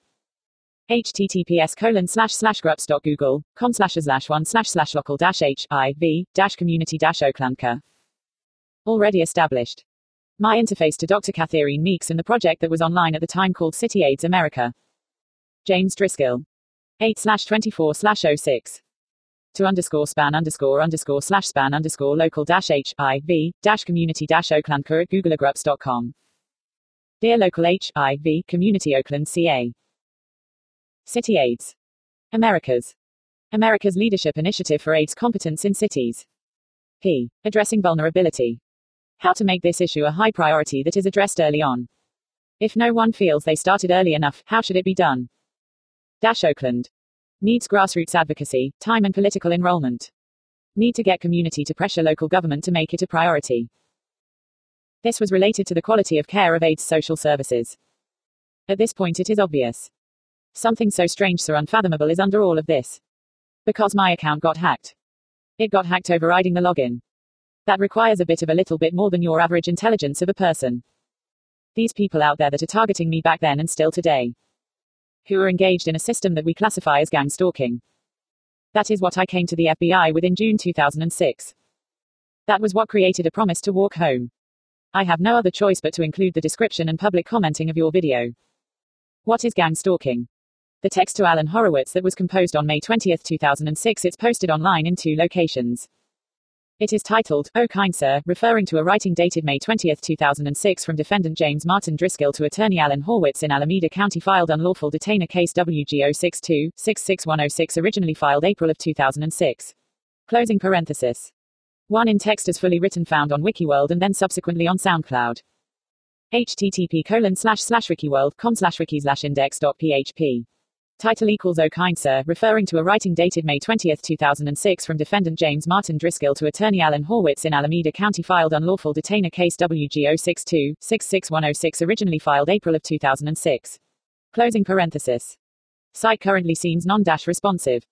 https://grups.google.com/1/local-hiv-community-oaklandka. Already established. My interface to Dr. Catherine Meeks and the project that was online at the time called City AIDS America. James Driscoll. 8/24/06. to_span_span_local-hiv-community-oaklandka@googlegrups.com. Dear local HIV community Oakland CA. City AIDS America's Leadership Initiative for AIDS Competence in Cities. P. Addressing vulnerability. How to make this issue a high priority that is addressed early on. If no one feels they started early enough, how should it be done? Oakland needs grassroots advocacy, time and political enrollment. Need to get community to pressure local government to make it a priority. This was related to the quality of care of AIDS social services. At this point it is obvious. Something so strange so unfathomable is under all of this. Because my account got hacked. It got hacked overriding the login. That requires a little bit more than your average intelligence of a person. These people out there that are targeting me back then and still today. Who are engaged in a system that we classify as gang stalking. That is what I came to the FBI with in June 2006. That was what created a promise to walk home. I have no other choice but to include the description and public commenting of your video. What is gang stalking? The text to Alan Horowitz that was composed on May 20, 2006. It's posted online in 2 locations. It is titled, "Oh Kind Sir," referring to a writing dated May 20, 2006 from defendant James Martin Driscoll to attorney Alan Horwitz in Alameda County filed unlawful detainer case WGO62-66106 originally filed April of 2006. Closing parenthesis. 1 in text as fully written found on WikiWorld and then subsequently on SoundCloud. http://wiki.com/wiki/index.php. Title equals "Oh Kind Sir," referring to a writing dated May 20, 2006 from defendant James Martin Driscoll to attorney Alan Horwitz in Alameda County filed unlawful detainer case WGO62-66106 originally filed April of 2006. Closing parenthesis. Site currently seems non-responsive.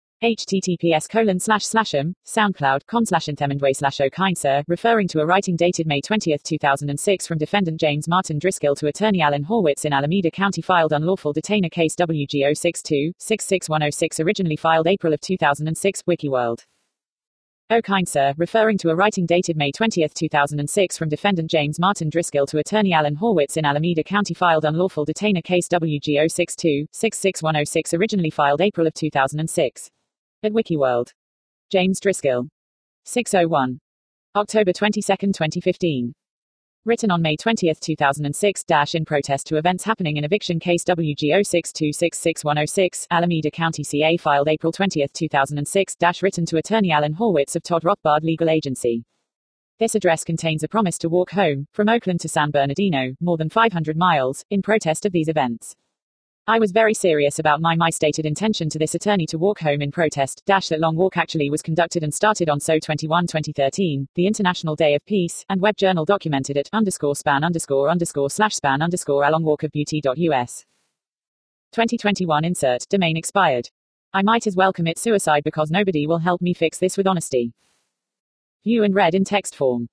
https://soundcloud.com/inthemandway/Oh Kind Sir, referring to a writing dated May 20, 2006 from defendant James Martin Driscoll to attorney Alan Horwitz in Alameda County filed unlawful detainer case WGO62-66106 originally filed April of 2006. WikiWorld. Oh Kind Sir, referring to a writing dated May 20, 2006 from defendant James Martin Driscoll to attorney Alan Horwitz in Alameda County filed unlawful detainer case WGO62-66106 originally filed April of 2006. At WikiWorld. James Driscoll. 601. October 22, 2015. Written on May 20, 2006, in protest to events happening in eviction case WGO62-66106, Alameda County CA filed April 20, 2006, written to attorney Alan Horwitz of Todd Rothbard Legal Agency. This address contains a promise to walk home, from Oakland to San Bernardino, more than 500 miles, in protest of these events. I was very serious about my stated intention to this attorney to walk home in protest, that long walk actually was conducted and started on So-21-2013, the International Day of Peace, and web journal documented at _span__/span_alongwalkofbeauty.us. 2021 insert, domain expired. I might as well commit suicide because nobody will help me fix this with honesty. View and read in text form.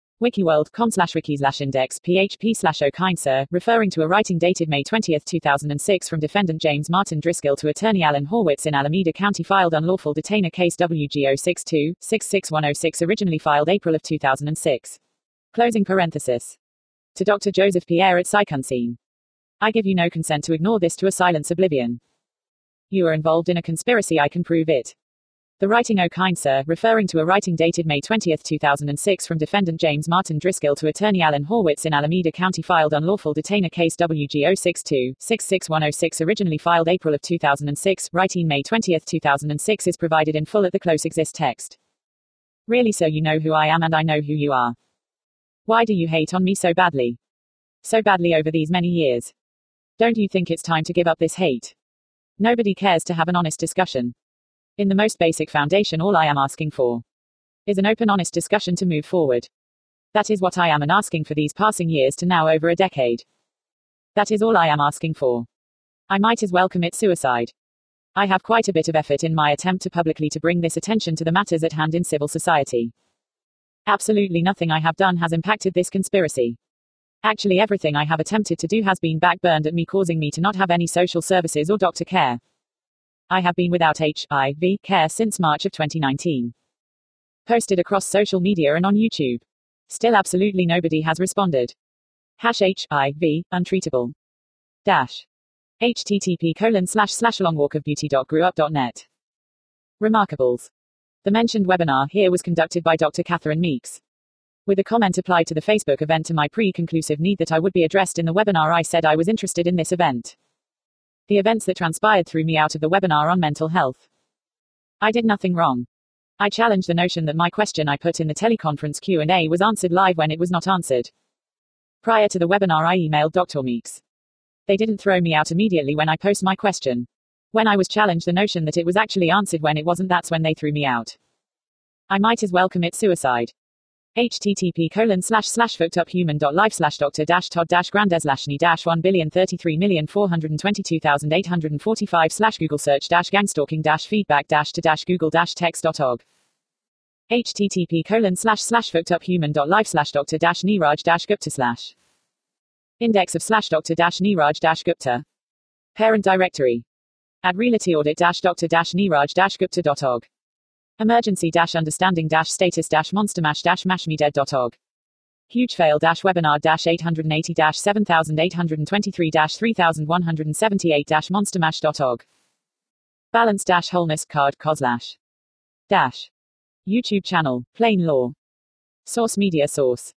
wikiworld.com/wiki/index.php/Oh Kind Sir, referring to a writing dated May 20, 2006 from defendant James Martin Driscoll to attorney Alan Horwitz in Alameda County filed unlawful detainer case WGO62-66106 originally filed April of 2006. Closing parenthesis. To Dr. Joseph Pierre at PsychUnseen. I give you no consent to ignore this to a silence oblivion. You are involved in a conspiracy, I can prove it. The writing "Oh Kind Sir," referring to a writing dated May 20, 2006 from defendant James Martin Driscoll to attorney Alan Horwitz in Alameda County filed unlawful detainer case WGO62-66106 originally filed April of 2006, writing May 20, 2006 is provided in full at the close exist text. Really sir, you know who I am and I know who you are. Why do you hate on me so badly? So badly over these many years. Don't you think it's time to give up this hate? Nobody cares to have an honest discussion. In the most basic foundation, all I am asking for is an open, honest discussion to move forward. That is what I am asking for these passing years to now over a decade. That is all I am asking for. I might as well commit suicide. I have quite a bit of effort in my attempt to publicly to bring this attention to the matters at hand in civil society. Absolutely nothing I have done has impacted this conspiracy. Actually, everything I have attempted to do has been backburned at me, causing me to not have any social services or doctor care. I have been without HIV care since March of 2019. Posted across social media and on YouTube. Still absolutely nobody has responded. #HIV, untreatable. http://longwalkofbeauty.grewup.net. Remarkables. The mentioned webinar here was conducted by Dr. Catherine Meeks. With a comment applied to the Facebook event to my pre-conclusive need that I would be addressed in the webinar, I said I was interested in this event. The events that transpired threw me out of the webinar on mental health. I did nothing wrong. I challenge the notion that my question I put in the teleconference Q&A was answered live when it was not answered. Prior to the webinar, I emailed Dr. Meeks. They didn't throw me out immediately when I post my question. When I was challenged the notion that it was actually answered when it wasn't, that's when they threw me out. I might as well commit suicide. http://fucktophumans.live/dr-1billion33,422,845/google search-gang-stalking-feedback-to-google-text.org. http://fucktophumans.live/dr-niraj-gupta/. Index of /dr-niraj-gupta. Parent directory. Add reality audit-dr-niraj-gupta.org. Emergency-understanding-status-monstermash-mashmedead.org. Huge fail-webinar-880-7823-3178-monstermash.org. Balance-wholeness card coslash. YouTube channel, Plain Law. Source media source.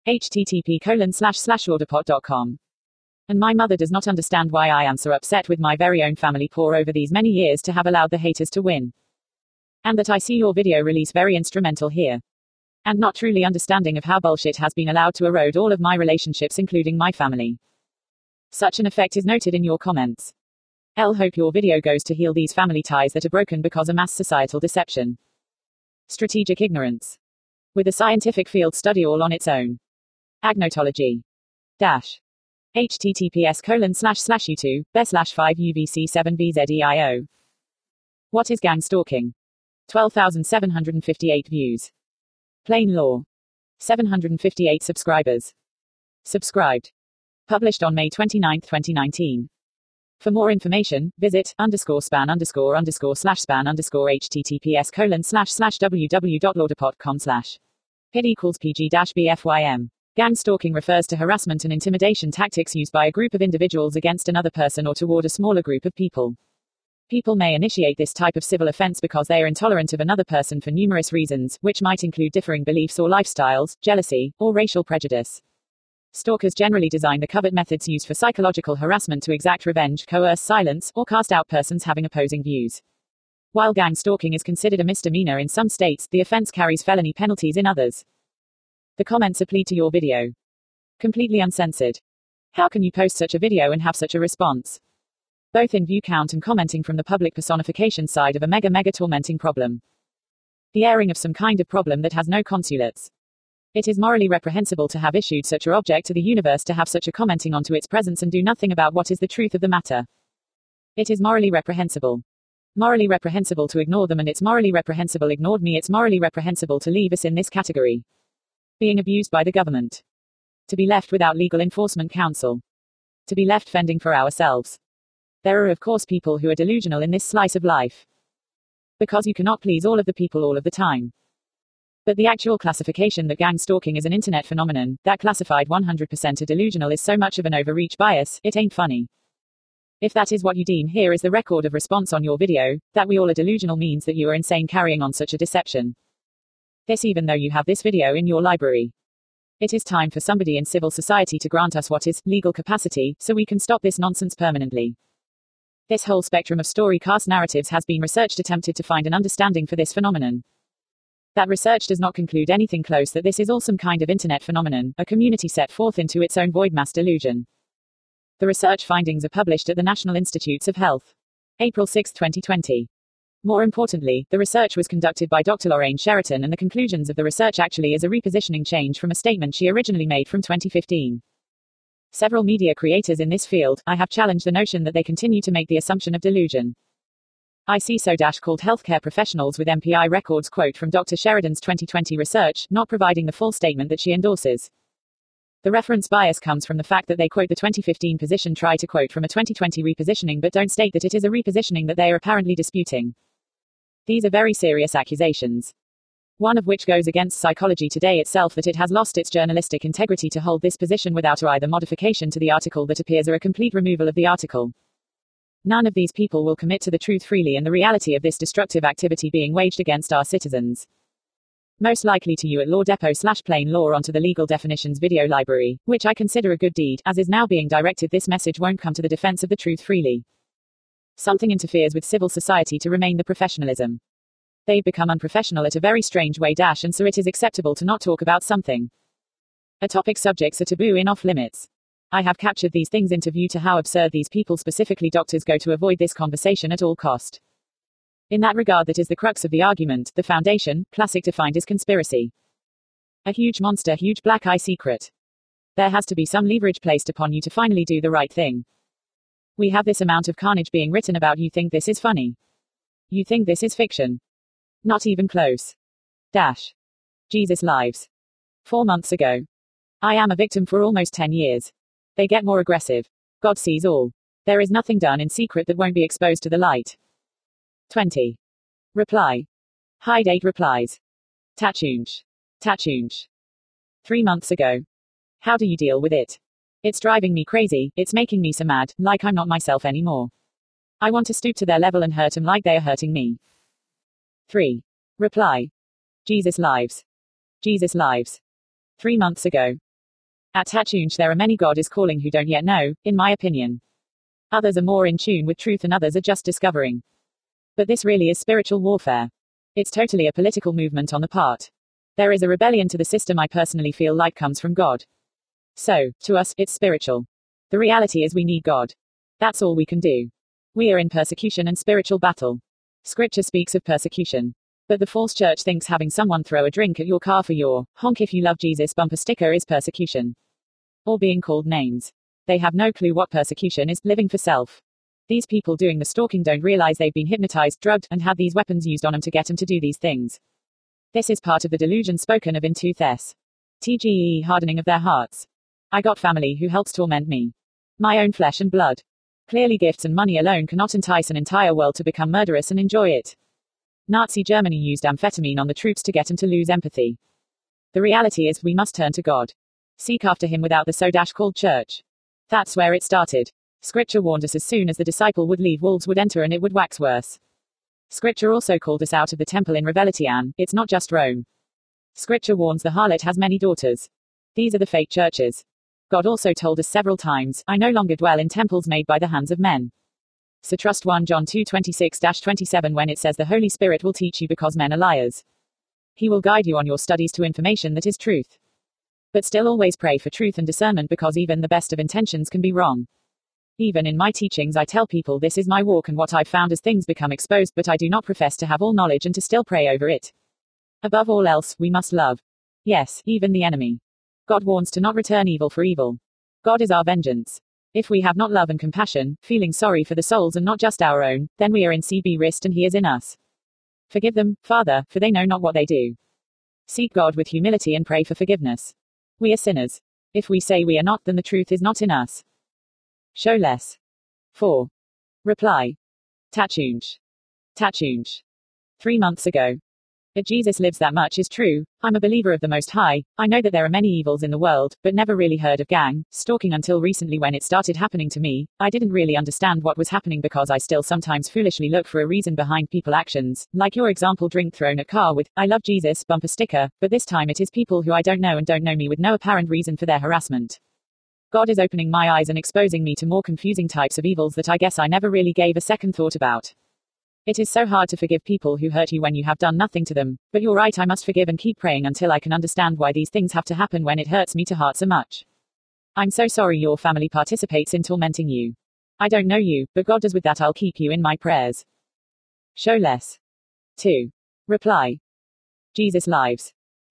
http://laudapot.com. And my mother does not understand why I am so upset with my very own family poor over these many years to have allowed the haters to win. And that I see your video release very instrumental here. And not truly understanding of how bullshit has been allowed to erode all of my relationships, including my family. Such an effect is noted in your comments. Hope your video goes to heal these family ties that are broken because of mass societal deception. Strategic ignorance. With a scientific field study all on its own. Agnotology. https://youtube.com/5UVC7VZEIO. What is gang stalking? 12,758 views. Plain Law. 758 subscribers. Subscribed. Published on May 29, 2019. For more information, visit _span_https://www.laudapot.com/. PID=PG-BFYM. Gang stalking refers to harassment and intimidation tactics used by a group of individuals against another person or toward a smaller group of people. People may initiate this type of civil offense because they are intolerant of another person for numerous reasons, which might include differing beliefs or lifestyles, jealousy, or racial prejudice. Stalkers generally design the covert methods used for psychological harassment to exact revenge, coerce, silence, or cast out persons having opposing views. While gang stalking is considered a misdemeanor in some states, the offense carries felony penalties in others. The comments are plea to your video. Completely uncensored. How can you post such a video and have such a response? Both in view count and commenting from the public personification side of a mega tormenting problem. The airing of some kind of problem that has no consulates. It is morally reprehensible to have issued such an object to the universe, to have such a commenting onto its presence and do nothing about what is the truth of the matter. It is morally reprehensible. Morally reprehensible to ignore them, and it's morally reprehensible ignored me. It's morally reprehensible to leave us in this category. Being abused by the government. To be left without legal enforcement counsel. To be left fending for ourselves. There are of course people who are delusional in this slice of life. Because you cannot please all of the people all of the time. But the actual classification that gang stalking is an internet phenomenon, that classified 100% a delusional, is so much of an overreach bias, it ain't funny. If that is what you deem, here is the record of response on your video. That we all are delusional means that you are insane carrying on such a deception. This even though you have this video in your library. It is time for somebody in civil society to grant us what is legal capacity, so we can stop this nonsense permanently. This whole spectrum of story-cast narratives has been researched, attempted to find an understanding for this phenomenon. That research does not conclude anything close, that this is all some kind of internet phenomenon, a community set forth into its own void mass delusion. The research findings are published at the National Institutes of Health. April 6, 2020. More importantly, the research was conducted by Dr. Lorraine Sheraton, and the conclusions of the research actually is a repositioning change from a statement she originally made from 2015. Several media creators in this field, I have challenged the notion that they continue to make the assumption of delusion. I see so-called healthcare professionals with MPI records quote from Dr. Sheridan's 2020 research, not providing the full statement that she endorses. The reference bias comes from the fact that they quote the 2015 position, try to quote from a 2020 repositioning, but don't state that it is a repositioning that they are apparently disputing. These are very serious accusations. One of which goes against Psychology Today itself, that it has lost its journalistic integrity to hold this position without either modification to the article that appears or a complete removal of the article. None of these people will commit to the truth freely and the reality of this destructive activity being waged against our citizens. Most likely to you at Law Depot/Plain Law onto the legal definitions video library, which I consider a good deed, as is now being directed. This message won't come to the defense of the truth freely. Something interferes with civil society to remain the professionalism. They've become unprofessional at a very strange way and so it is acceptable to not talk about something. A topic subjects are taboo in off limits. I have captured these things into view to how absurd these people, specifically doctors, go to avoid this conversation at all cost. In that regard, that is the crux of the argument. The foundation, classic defined as conspiracy. A huge monster, huge black eye secret. There has to be some leverage placed upon you to finally do the right thing. We have this amount of carnage being written about. You think this is funny? You think this is fiction? Not even close. Jesus Lives. 4 months ago. I am a victim for almost 10 years. They get more aggressive. God sees all. There is nothing done in secret that won't be exposed to the light. 20. Reply. Hide 8 replies. Tachunch. 3 months ago. How do you deal with it? It's driving me crazy, it's making me so mad, like I'm not myself anymore. I want to stoop to their level and hurt them like they are hurting me. 3. Reply. Jesus Lives. 3 months ago. At Tachunch there are many God is calling who don't yet know, in my opinion. Others are more in tune with truth and others are just discovering. But this really is spiritual warfare. It's totally a political movement on the part. There is a rebellion to the system I personally feel like comes from God. So, to us, it's spiritual. The reality is we need God. That's all we can do. We are in persecution and spiritual battle. Scripture speaks of persecution. But the false church thinks having someone throw a drink at your car for your honk if you love Jesus bumper sticker is persecution. Or being called names. They have no clue what persecution is, living for self. These people doing the stalking don't realize they've been hypnotized, drugged, and had these weapons used on them to get them to do these things. This is part of the delusion spoken of in 2 Thess. TGE hardening of their hearts. I got family who helps torment me. My own flesh and blood. Clearly gifts and money alone cannot entice an entire world to become murderous and enjoy it. Nazi Germany used amphetamine on the troops to get them to lose empathy. The reality is, we must turn to God. Seek after him without the so-called church. That's where it started. Scripture warned us as soon as the disciple would leave, wolves would enter and it would wax worse. Scripture also called us out of the temple in Revelation. It's not just Rome. Scripture warns the harlot has many daughters. These are the fake churches. God also told us several times, I no longer dwell in temples made by the hands of men. So trust 1 John 2:26-27 when it says the Holy Spirit will teach you because men are liars. He will guide you on your studies to information that is truth. But still always pray for truth and discernment, because even the best of intentions can be wrong. Even in my teachings I tell people this is my walk and what I've found as things become exposed, but I do not profess to have all knowledge and to still pray over it. Above all else, we must love. Yes, even the enemy. God warns to not return evil for evil. God is our vengeance. If we have not love and compassion, feeling sorry for the souls and not just our own, then we are in CB wrist and he is in us. Forgive them, Father, for they know not what they do. Seek God with humility and pray for forgiveness. We are sinners. If we say we are not, then the truth is not in us. Show less. 4. Reply. Tachunch. 3 months ago. That Jesus lives, that much is true. I'm a believer of the Most High. I know that there are many evils in the world, but never really heard of gang stalking until recently when it started happening to me. I didn't really understand what was happening because I still sometimes foolishly look for a reason behind people actions, like your example, drink thrown at car with I love Jesus bumper sticker, but this time it is people who I don't know and don't know me with no apparent reason for their harassment. God is opening my eyes and exposing me to more confusing types of evils that I guess I never really gave a second thought about. It is so hard to forgive people who hurt you when you have done nothing to them, but you're right, I must forgive and keep praying until I can understand why these things have to happen when it hurts me to heart so much. I'm so sorry your family participates in tormenting you. I don't know you, but God does. With that, I'll keep you in my prayers. Show less. 2. Reply. Jesus Lives.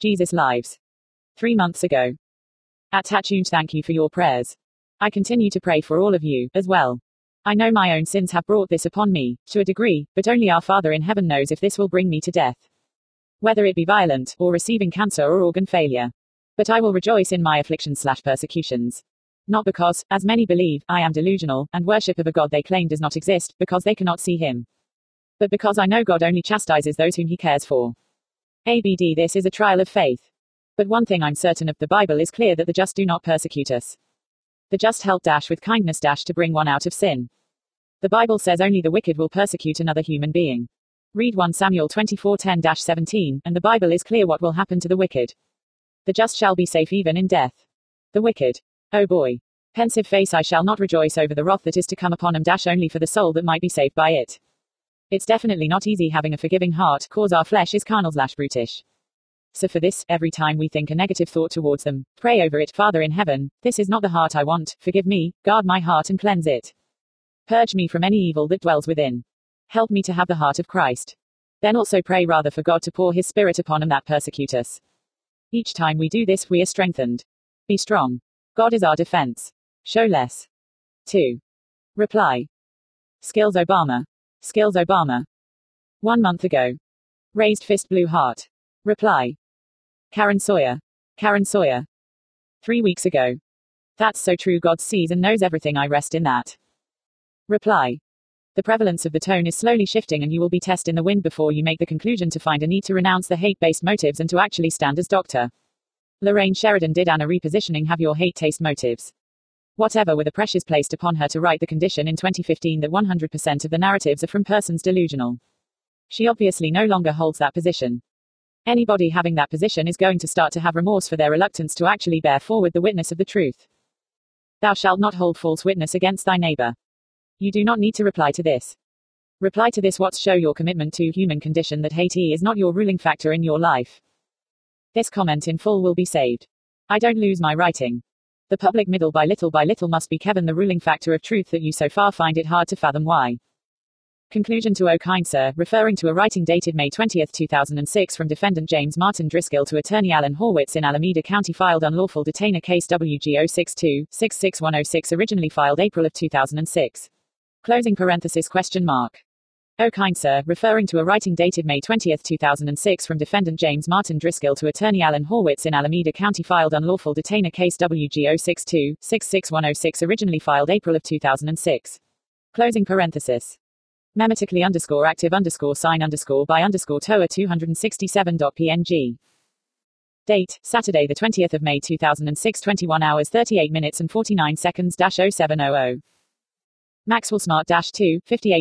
3 months ago. At Tachunch, thank you for your prayers. I continue to pray for all of you, as well. I know my own sins have brought this upon me, to a degree, but only our Father in heaven knows if this will bring me to death. Whether it be violent, or receiving cancer or organ failure. But I will rejoice in my afflictions/persecutions. Not because, as many believe, I am delusional, and worship of a God they claim does not exist, because they cannot see him. But because I know God only chastises those whom he cares for. ABD This is a trial of faith. But one thing I'm certain of, the Bible is clear that the just do not persecute us. The just help with kindness to bring one out of sin. The Bible says only the wicked will persecute another human being. Read 1 Samuel 24:10-17, and the Bible is clear what will happen to the wicked. The just shall be safe even in death. The wicked. Oh boy. Pensive face, I shall not rejoice over the wrath that is to come upon them only for the soul that might be saved by it. It's definitely not easy having a forgiving heart, cause our flesh is carnal/brutish. So for this, every time we think a negative thought towards them, pray over it, Father in heaven, this is not the heart I want, forgive me, guard my heart and cleanse it. Purge me from any evil that dwells within. Help me to have the heart of Christ. Then also pray rather for God to pour his Spirit upon them that persecute us. Each time we do this, we are strengthened. Be strong. God is our defense. Show less. 2. Reply. Skills Obama. 1 month ago. Raised fist blue heart. Reply. Karen Sawyer. 3 weeks ago. That's so true, God sees and knows everything, I rest in that. Reply. The prevalence of the tone is slowly shifting and you will be tested in the wind before you make the conclusion to find a need to renounce the hate-based motives and to actually stand as Dr. Lorraine Sheridan did, and a repositioning have your hate-taste motives. Whatever were the pressures placed upon her to write the condition in 2015 that 100% of the narratives are from persons delusional. She obviously no longer holds that position. Anybody having that position is going to start to have remorse for their reluctance to actually bear forward the witness of the truth. Thou shalt not hold false witness against thy neighbor. You do not need to reply to this. Reply to this what's show your commitment to human condition that hate is not your ruling factor in your life. This comment in full will be saved. I don't lose my writing. The public middle by little must be Kevin the ruling factor of truth that you so far find it hard to fathom why. Conclusion to O kind sir, referring to a writing dated May 20, 2006 from defendant James Martin Driscoll to attorney Alan Horwitz in Alameda County, filed unlawful detainer case WG 062-66106, originally filed April of 2006. Closing parenthesis question mark. O kind sir, referring to a writing dated May 20, 2006 from defendant James Martin Driscoll to attorney Alan Horwitz in Alameda County, filed unlawful detainer case WG 062-66106, originally filed April of 2006. Closing parenthesis. Memetically _active _ by _toa 267.png. Date, Saturday the 20th of May 2006, 21 hours 38 minutes and 49 seconds -0700. Maxwell Smart -2,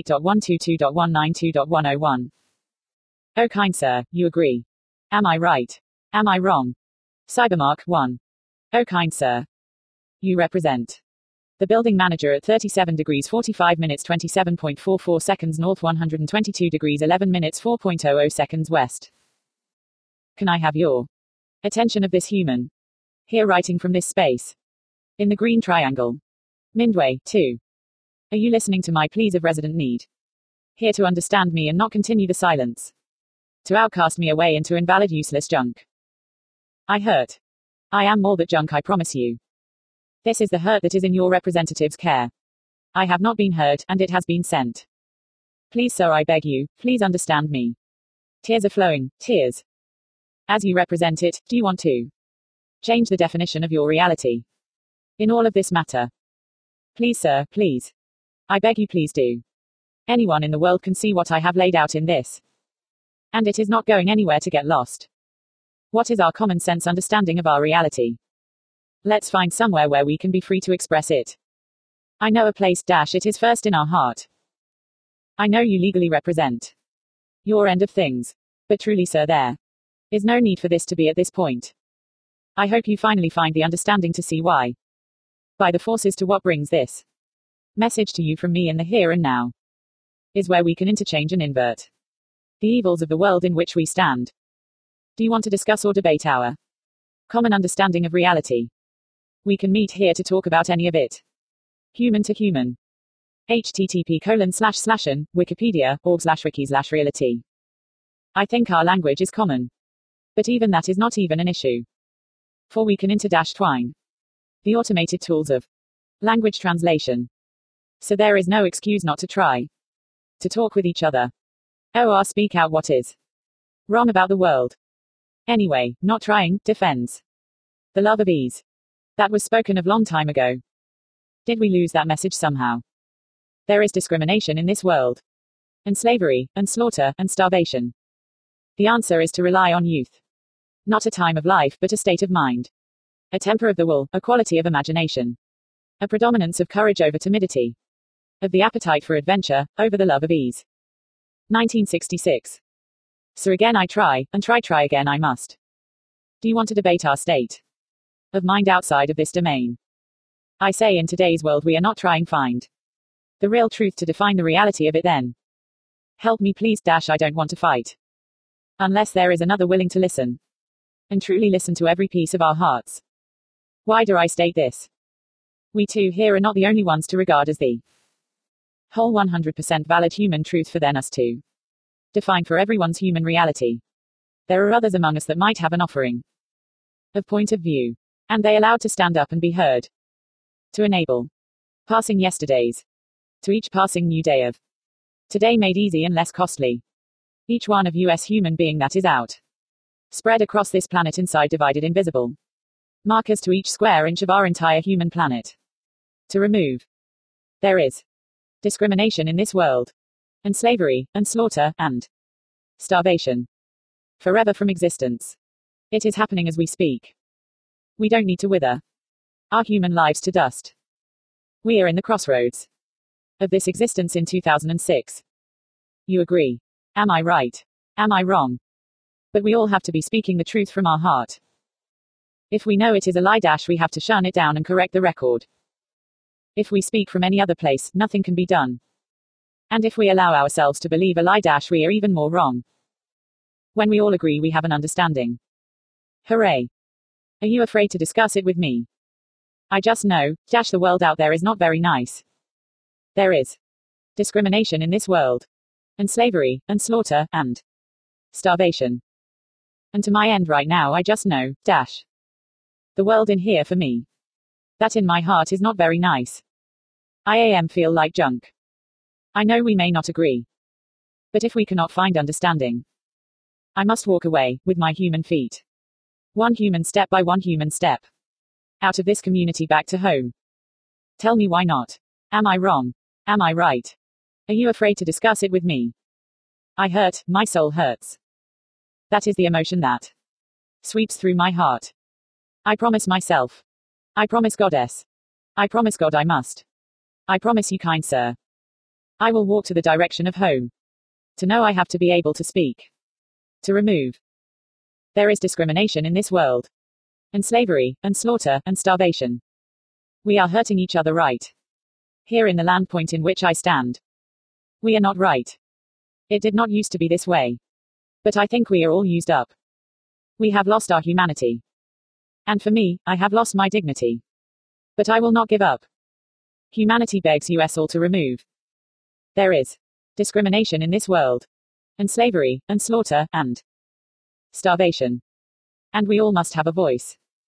58.122.192.101. Oh kind sir, you agree. Am I right? Am I wrong? Cybermark 1. Oh kind sir. You represent the building manager at 37 degrees 45 minutes 27.44 seconds north, 122 degrees 11 minutes 4.00 seconds west. Can I have your attention of this human? Here writing from this space. In the green triangle. Mindway, 2. Are you listening to my pleas of resident need? Here to understand me and not continue the silence. To outcast me away into invalid useless junk. I hurt. I am more but junk, I promise you. This is the hurt that is in your representative's care. I have not been hurt, and it has been sent. Please sir, I beg you, please understand me. Tears are flowing, tears. As you represent it, do you want to change the definition of your reality in all of this matter? Please sir, please. I beg you, please do. Anyone in the world can see what I have laid out in this. And it is not going anywhere to get lost. What is our common sense understanding of our reality? Let's find somewhere where we can be free to express it. I know a place it is first in our heart. I know you legally represent your end of things. But truly sir, there is no need for this to be at this point. I hope you finally find the understanding to see why. By the forces to what brings this message to you from me in the here and now is where we can interchange and invert the evils of the world in which we stand. Do you want to discuss or debate our common understanding of reality? We can meet here to talk about any of it. Human to human. http://n wikipedia.org/wiki/reality. I think our language is common. But even that is not even an issue. For we can twine the automated tools of language translation So there is no excuse not to try to talk with each other. Or speak out what is wrong about the world. Anyway, not trying defends the love of ease. That was spoken of long time ago. Did we lose that message somehow? There is discrimination in this world, and slavery, and slaughter, and starvation. The answer is to rely on youth. Not a time of life, but a state of mind. A temper of the will, a quality of imagination. A predominance of courage over timidity. Of the appetite for adventure, over the love of ease. 1966. So again I try, and try again I must. Do you want to debate our state of mind outside of this domain? I say in today's world we are not trying find the real truth to define the reality of it then. Help me please I don't want to fight. Unless there is another willing to listen. And truly listen to every piece of our hearts. Why do I state this? We too here are not the only ones to regard as the whole 100% valid human truth for then us to define for everyone's human reality. There are others among us that might have an offering of point of view. And they allowed to stand up and be heard. To enable passing yesterdays. To each passing new day of today made easy and less costly. Each one of us human being that is out. Spread across this planet inside divided invisible. Markers to each square inch of our entire human planet. To remove. There is discrimination in this world. And slavery, and slaughter, and starvation. Forever from existence. It is happening as we speak. We don't need to wither our human lives to dust. We are in the crossroads of this existence in 2006. You agree? Am I right? Am I wrong? But we all have to be speaking the truth from our heart. If we know it is a lie we have to shun it down and correct the record. If we speak from any other place, nothing can be done. And if we allow ourselves to believe a lie we are even more wrong. When we all agree we have an understanding. Hooray. Are you afraid to discuss it with me? I just know, the world out there is not very nice. There is discrimination in this world. And slavery, and slaughter, and starvation. And to my end right now I just know, the world in here for me. That in my heart is not very nice. I am feel like junk. I know we may not agree. But if we cannot find understanding, I must walk away, with my human feet. One human step by one human step. Out of this community back to home. Tell me why not? Am I wrong? Am I right? Are you afraid to discuss it with me? I hurt, my soul hurts. That is the emotion that sweeps through my heart. I promise myself. I promise Goddess. I promise God I must. I promise you kind sir. I will walk to the direction of home. To know I have to be able to speak. To remove. There is discrimination in this world. And slavery, and slaughter, and starvation. We are hurting each other right. Here in the land point in which I stand. We are not right. It did not used to be this way. But I think we are all used up. We have lost our humanity. And for me, I have lost my dignity. But I will not give up. Humanity begs us all to remove. There is discrimination in this world. And slavery, and slaughter, and starvation. And we all must have a voice.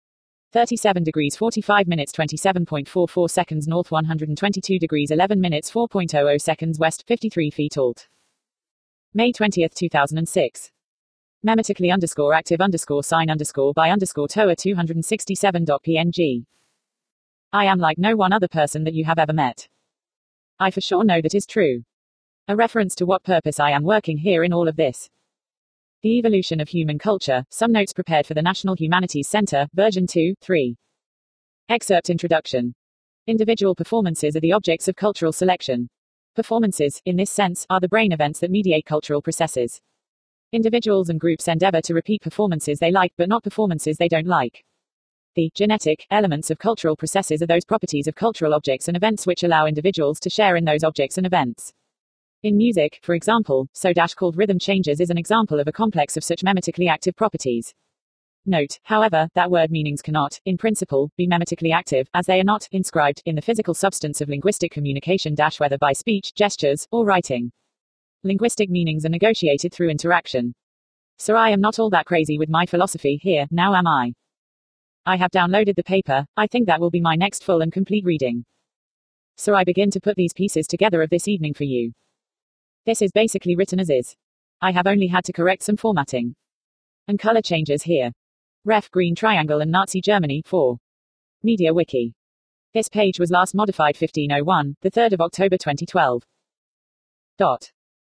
37 degrees 45 minutes 27.44 seconds north 122 degrees 11 minutes 4.00 seconds west 53 feet alt. May 20th 2006. Memetically _active _sign _by _toa 267.png. I am like no one other person that you have ever met. I for sure know that is true. A reference to what purpose I am working here in all of this. The Evolution of Human Culture, some notes prepared for the National Humanities Center, version 2, 3. Excerpt Introduction. Individual performances are the objects of cultural selection. Performances, in this sense, are the brain events that mediate cultural processes. Individuals and groups endeavor to repeat performances they like but not performances they don't like. The genetic elements of cultural processes are those properties of cultural objects and events which allow individuals to share in those objects and events. In music, for example, so-called rhythm changes is an example of a complex of such memetically active properties. Note, however, that word meanings cannot, in principle, be memetically active, as they are not inscribed in the physical substance of linguistic communication whether by speech, gestures, or writing. Linguistic meanings are negotiated through interaction. So I am not all that crazy with my philosophy here, now am I? I have downloaded the paper, I think that will be my next full and complete reading. So I begin to put these pieces together of this evening for you. This is basically written as is. I have only had to correct some formatting and color changes here. Ref green triangle and Nazi Germany 4. Media Wiki. This page was last modified 1501, the 3rd of October 2012.